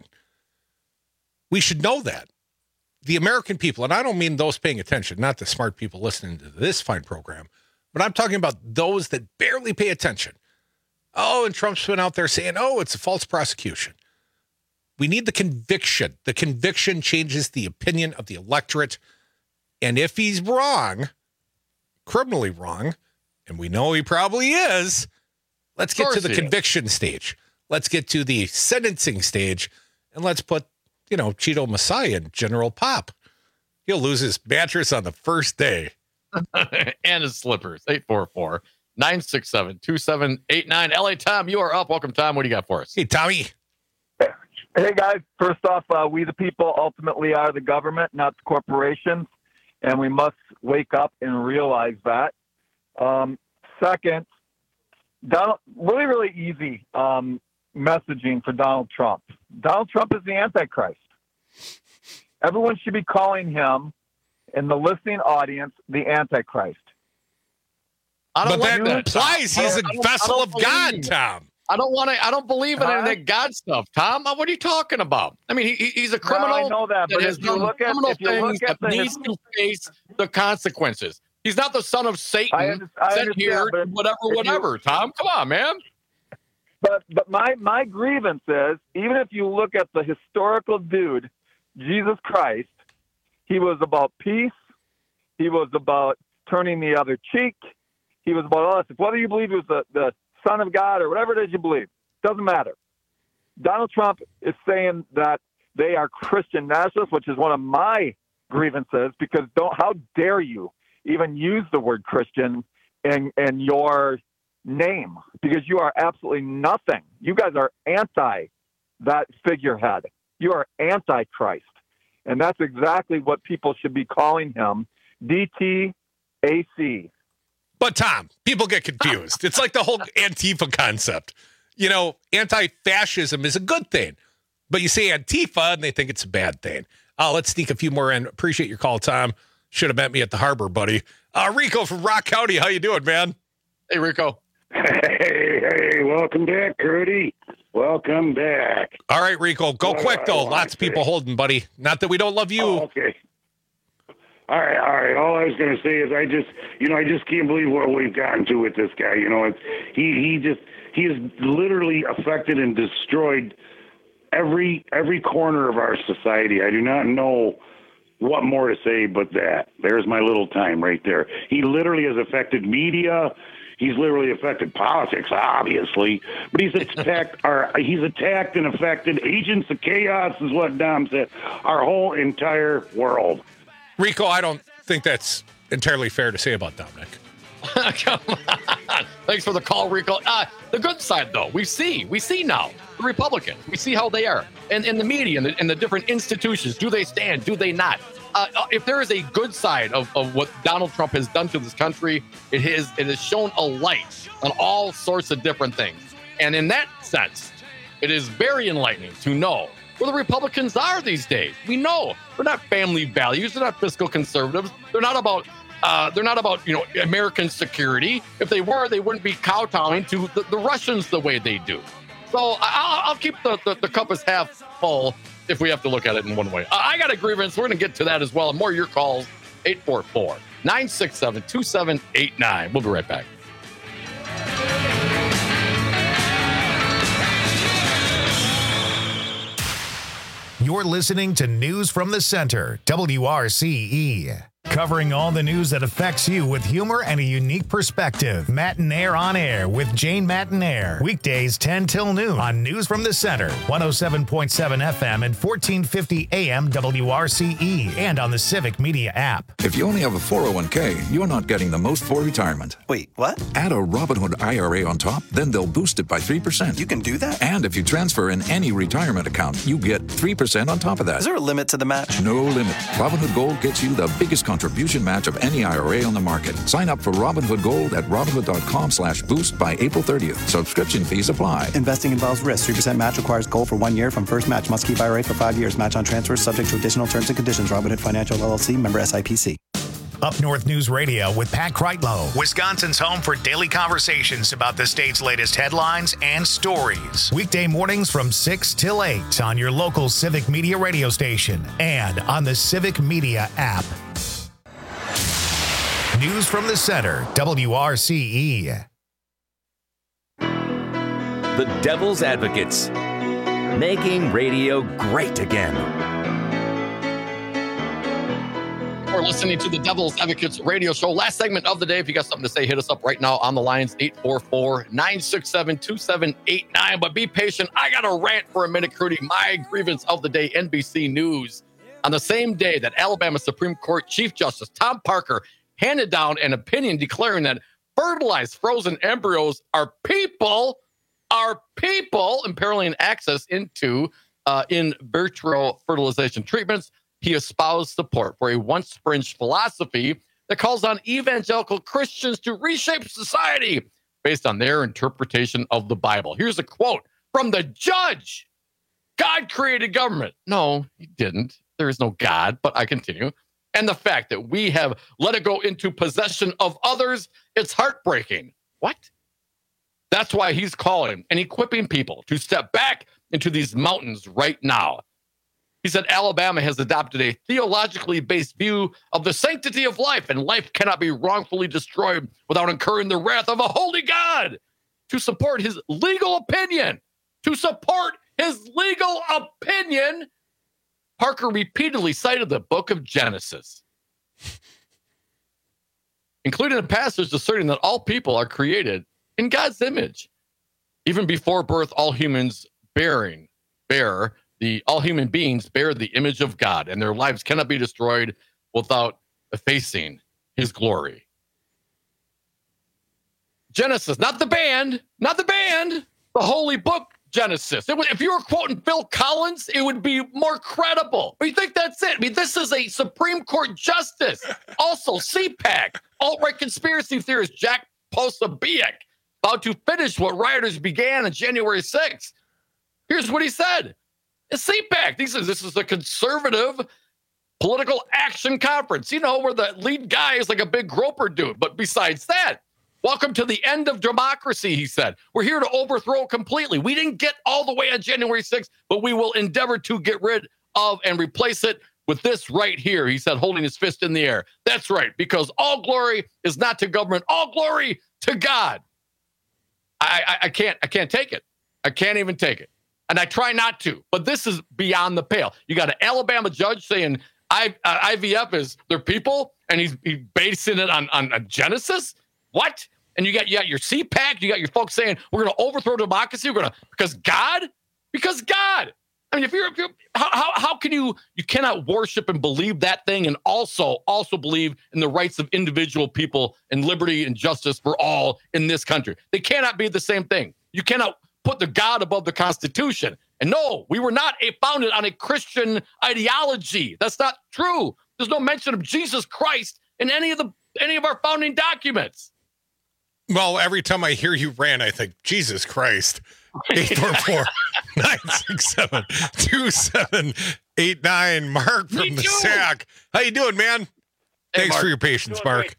We should know that. The American people, and I don't mean those paying attention, not the smart people listening to this fine program, but I'm talking about those that barely pay attention. Oh, and Trump's been out there saying, oh, it's a false prosecution. We need the conviction. The conviction changes the opinion of the electorate. And if he's wrong, criminally wrong, and we know he probably is, let's get to the conviction stage. Let's get to the sentencing stage, and let's put, you know, Cheeto Messiah in General Pop. He'll lose his mattress on the first day. And his slippers. eight four four, nine six seven, two seven eight nine. L A Tom, you are up. Welcome, Tom. What do you got for us? Hey, Tommy. Hey, guys. First off, uh, we the people ultimately are the government, not the corporations, and we must wake up and realize that. Um, second, Donald, really, really easy um, messaging for Donald Trump. Donald Trump is the Antichrist. Everyone should be calling him, in the listening audience, the Antichrist. I don't but like that that, implies Tom. he's I a don't- I don't- vessel I of don't God, believe it. Tom. I don't want to. I don't believe in Huh? any of that God stuff, Tom. What are you talking about? I mean, he, he's a No, criminal. I know that, but has if you done look at- criminal if you look things at that the needs his- to face the consequences. He's not the son of Satan I under- I sent understand, here, but whatever, if you- whatever. Tom, come on, man. But but my, my grievance is, even if you look at the historical dude, Jesus Christ, he was about peace. He was about turning the other cheek. He was about all this. Whether you believe he was the, the son of God or whatever it is you believe, doesn't matter. Donald Trump is saying that they are Christian nationalists, which is one of my grievances, because don't how dare you even use the word Christian in, in your name, because you are absolutely nothing. You guys are anti that figurehead. You are anti-Christ. And that's exactly what people should be calling him, D T A C. But Tom, people get confused. It's like the whole Antifa concept. You know, anti-fascism is a good thing, but you say Antifa and they think it's a bad thing. Uh, let's sneak a few more in. Appreciate your call, Tom. Should have met me at the harbor, buddy. Uh, Rico from Rock County, how you doing, man? Hey, Rico. Hey, hey, welcome back, Curdy. Welcome back. All right, Rico, go What quick, do I though. want Lots of to people say? holding, buddy. Not that we don't love you. Oh, okay. All right, all right. All I was going to say is I just, you know, I just can't believe what we've gotten to with this guy. You know, it's he, he just, he has literally affected and destroyed every every corner of our society. I do not know what more to say but that. There's my little time right there. He literally has affected media. He's literally affected politics, obviously, but he's attacked our. He's attacked and affected agents of chaos, is what Dom said. Our whole entire world. Rico, I don't think that's entirely fair to say about Dominic. Come on. Thanks for the call, Rico. Uh, the good side, though, we see. We see now. The Republicans. We see how they are. And in the media and the, and the different institutions, do they stand? Do they not? Uh, if there is a good side of, of what Donald Trump has done to this country, it has, it has shown a light on all sorts of different things. And in that sense, it is very enlightening to know where the Republicans are these days. We know they're not family values. They're not fiscal conservatives. They're not about uh, they're not about you know American security. If they were, they wouldn't be kowtowing to the, the Russians the way they do. So I'll, I'll keep the, the, the cup as half full if we have to look at it in one way. I got a grievance. We're going to get to that as well. And more of your calls, eight four four, nine six seven, two seven eight nine. We'll be right back. You're listening to News from the Center, W R C E. Covering all the news that affects you with humor and a unique perspective. Matinaire on Air with Jane Matinaire. Weekdays ten till noon on News from the Center. one oh seven point seven F M and fourteen fifty A M W R C E. And on the Civic Media app. If you only have a four oh one k, you're not getting the most for retirement. Wait, what? Add a Robinhood I R A on top, then they'll boost it by three percent. You can do that? And if you transfer in any retirement account, you get three percent on top of that. Is there a limit to the match? No limit. Robinhood Gold gets you the biggest contribution match of any I R A on the market. Sign up for Robinhood Gold at Robinhood.com slash boost by April thirtieth. Subscription fees apply. Investing involves risk. three percent match requires gold for one year from first match. Must keep I R A for five years. Match on transfers subject to additional terms and conditions. Robinhood Financial L L C, member S I P C. Up North News Radio with Pat Kreitlow, Wisconsin's home for daily conversations about the state's latest headlines and stories. Weekday mornings from six till eight on your local Civic Media radio station and on the Civic Media app. News from the Center, W R C E. The Devil's Advocates, making radio great again. We're listening to the Devil's Advocates radio show. Last segment of the day. If you got something to say, hit us up right now on the lines, eight four four, nine six seven, two seven eight nine. But be patient. I got a rant for a minute, Crudy. My grievance of the day, N B C News. On the same day that Alabama Supreme Court Chief Justice Tom Parker handed down an opinion declaring that fertilized frozen embryos are people, are people imperiling access into uh, in vitro fertilization treatments, he espoused support for a once fringe philosophy that calls on evangelical Christians to reshape society based on their interpretation of the Bible. Here's a quote from the judge. God created government. No, he didn't. There is no God, but I continue. And the fact that we have let it go into possession of others, it's heartbreaking. What? That's why he's calling and equipping people to step back into these mountains right now. He said Alabama has adopted a theologically based view of the sanctity of life, and life cannot be wrongfully destroyed without incurring the wrath of a holy God. To support his legal opinion, to support his legal opinion, Parker repeatedly cited the book of Genesis, including a passage asserting that all people are created in God's image. Even before birth, all humans bearing, bear The all human beings bear the image of God, and their lives cannot be destroyed without effacing his glory. Genesis, not the band, not the band, the holy book Genesis. It would, if you were quoting Phil Collins, it would be more credible. But you think that's it? I mean, this is a Supreme Court justice. Also, C PAC, alt-right conspiracy theorist Jack Posobiec, about to finish what rioters began on January sixth. Here's what he said. It's C PAC. This is, this is a conservative political action conference, you know, where the lead guy is like a big groper dude. But besides that, welcome to the end of democracy, he said. We're here to overthrow it completely. We didn't get all the way on January sixth, but we will endeavor to get rid of and replace it with this right here, he said, holding his fist in the air. That's right, because all glory is not to government, all glory to God. I, I, I can't, I can't take it. I can't even take it. And I try not to, but this is beyond the pale. You got an Alabama judge saying I, uh, I V F is their people, and he's, he's basing it on, on, on Genesis. What? And you got you got your C PAC, you got your folks saying we're going to overthrow democracy. We're going to because God, because God. I mean, if you're, if you're how, how how can you you cannot worship and believe that thing and also also believe in the rights of individual people and liberty and justice for all in this country? They cannot be the same thing. You cannot put the God above the Constitution. And no, we were not a, founded on a Christian ideology. That's not true. There's no mention of Jesus Christ in any of the any of our founding documents. Well, every time I hear you rant, I think, Jesus Christ. eight four four, nine six seven, two seven eight nine. Mark from the Sac. How you doing, man? Hey, Thanks Mark. for your patience, Doing Mark. great.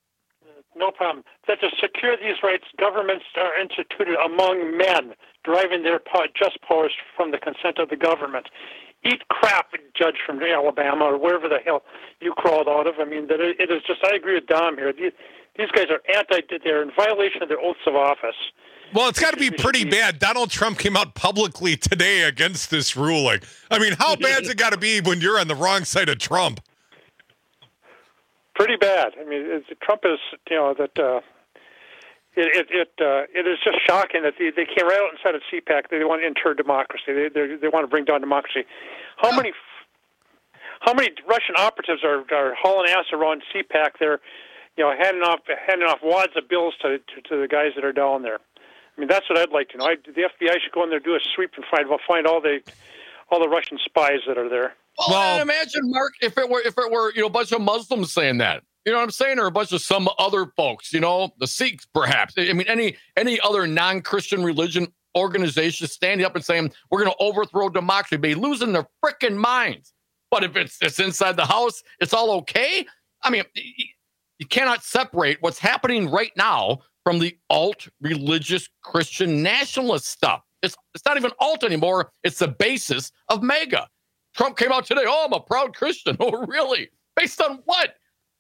No problem. That to secure these rights, governments are instituted among men, deriving their just powers from the consent of the government. Eat crap, judge from Alabama or wherever the hell you crawled out of. I mean, that it is just. I agree with Dom here. These, these guys are anti. They're in violation of their oaths of office. Well, it's got to be pretty bad. Donald Trump came out publicly today against this ruling. I mean, how bad's it got to be when you're on the wrong side of Trump? pretty bad. I mean, it, Trump is, you know, that uh, it it it, uh, it is just shocking that they, they came right out and said at C PAC they want to enter democracy. They they, they want to bring down democracy. How many how many Russian operatives are, are hauling ass around C PAC there, you know, handing off handing off wads of bills to, to to the guys that are down there? I mean, that's what I'd like to know. I, the F B I should go in there, do a sweep, and find find all the all the Russian spies that are there. Well, well, and imagine, Mark, if it were if it were you know a bunch of Muslims saying that, you know what I'm saying, or a bunch of some other folks, you know, the Sikhs perhaps. I mean, any any other non-Christian religion organization standing up and saying we're going to overthrow democracy, be losing their freaking minds. But if it's it's inside the house, it's all okay. I mean, you cannot separate what's happening right now from the alt religious Christian nationalist stuff. It's it's not even alt anymore. It's the basis of MAGA. Trump came out today. Oh, I'm a proud Christian. Oh, really? Based on what?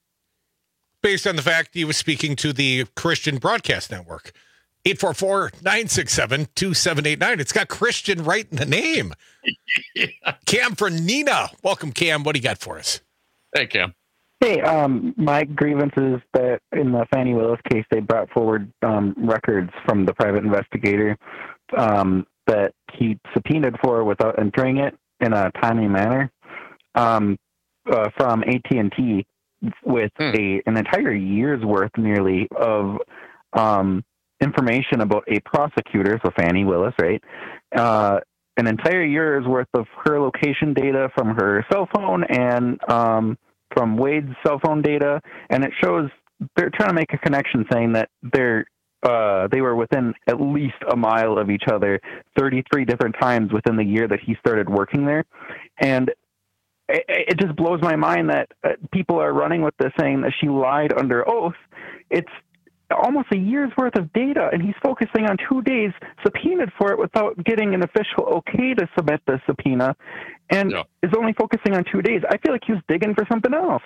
Based on the fact he was speaking to the Christian Broadcast Network. eight four four, nine six seven, two seven eight nine. It's got Christian right in the name. Yeah. Cam for Nina. Welcome, Cam. What do you got for us? Hey, Cam. Hey, um, my grievance is that in the Fani Willis case, they brought forward um, records from the private investigator um, that he subpoenaed for without entering it in a timely manner um, uh, from A T and T with hmm. a an entire year's worth nearly of um, information about a prosecutor, so Fani Willis, right? Uh, an entire year's worth of her location data from her cell phone and um, from Wade's cell phone data, and it shows they're trying to make a connection saying that they're uh, they were within at least a mile of each other thirty-three different times within the year that he started working there. And it, it just blows my mind that uh, people are running with this saying that she lied under oath. It's almost a year's worth of data, and he's focusing on two days subpoenaed for it without getting an official okay to submit the subpoena, and yeah. is only focusing on two days. I feel like he was digging for something else.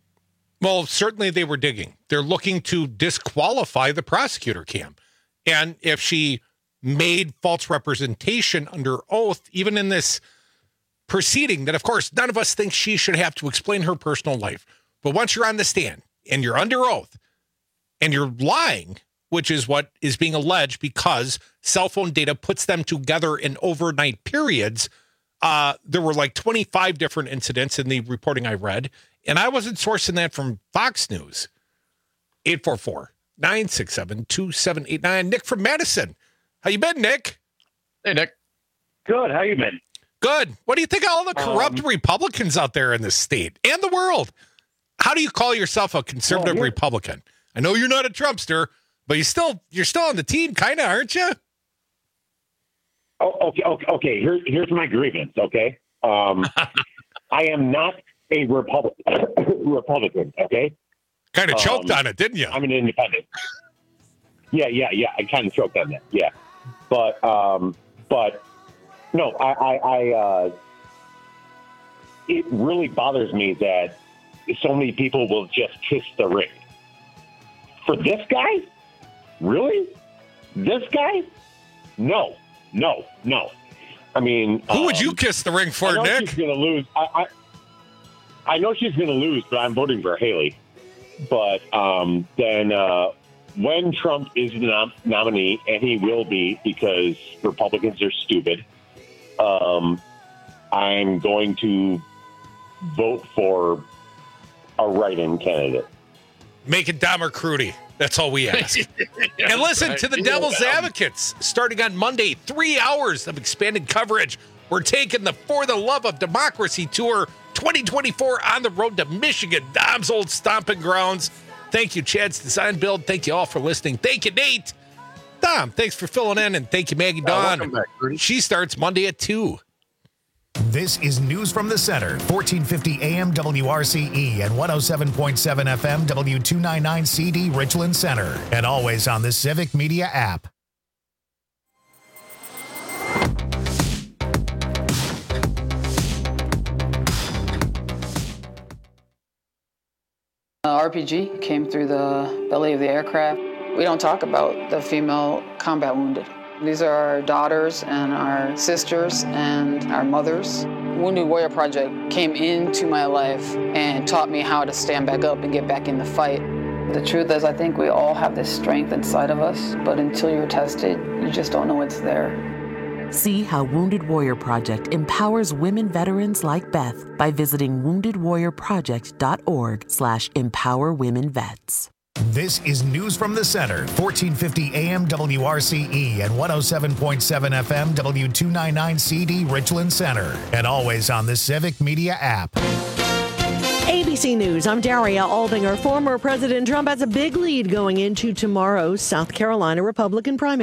Well, certainly they were digging. They're looking to disqualify the prosecutor, Cam. And if she made false representation under oath, even in this proceeding, that of course none of us think she should have to explain her personal life. But once you're on the stand and you're under oath, and you're lying, which is what is being alleged because cell phone data puts them together in overnight periods. Uh, there were like twenty-five different incidents in the reporting I read, and I wasn't sourcing that from Fox News. eight four four, nine six seven, two seven eight nine. Nick from Madison. How you been, Nick? Hey, Nick. Good. How you been? Good. What do you think of all the corrupt um, Republicans out there in this state and the world? How do you call yourself a conservative well, Republican? I know you're not a Trumpster, but you still you're still on the team, kind of, aren't you? Oh, okay, okay, okay. Here's here's my grievance. Okay, um, I am not a Republic, Republican. Okay, kind of choked um, on it, didn't you? I'm an independent. Yeah, yeah, yeah. I kind of choked on that. Yeah, but um, but no, I, I, I uh, it really bothers me that so many people will just kiss the ring. For this guy? Really? This guy? No, no, no. I mean... Who um, would you um, kiss the ring for, I know Nick? She's going to lose. I, I, I know she's going to lose, but I'm voting for Haley. But um, then uh, when Trump is the nom- nominee, and he will be because Republicans are stupid, um, I'm going to vote for a write-in candidate. Make it Dahmer Crudy. That's all we ask. Yeah, and listen right. to the Devil's Advocates starting on Monday. Three hours of expanded coverage. We're taking the For the Love of Democracy Tour twenty twenty-four on the road to Michigan, Dom's old stomping grounds. Thank you, Chad's Design Build. Thank you all for listening. Thank you, Nate. Dom, thanks for filling in. And thank you, Maggie Dawn. Uh, back, she starts Monday at two. This is News from the Center, fourteen fifty A M W R C E and one oh seven point seven F M W two ninety-nine C D Richland Center, and always on the Civic Media app. The R P G came through the belly of the aircraft. We don't talk about the female combat wounded. These are our daughters and our sisters and our mothers. Wounded Warrior Project came into my life and taught me how to stand back up and get back in the fight. The truth is, I think we all have this strength inside of us, but until you're tested, you just don't know it's there. See how Wounded Warrior Project empowers women veterans like Beth by visiting wounded warrior project dot org slash empower women vets. This is News from the Center, fourteen fifty A M W R C E and one oh seven point seven F M W two ninety-nine C D Richland Center, and always on the Civic Media app. A B C News, I'm Daria Aldinger. Former President Trump has a big lead going into tomorrow's South Carolina Republican primary.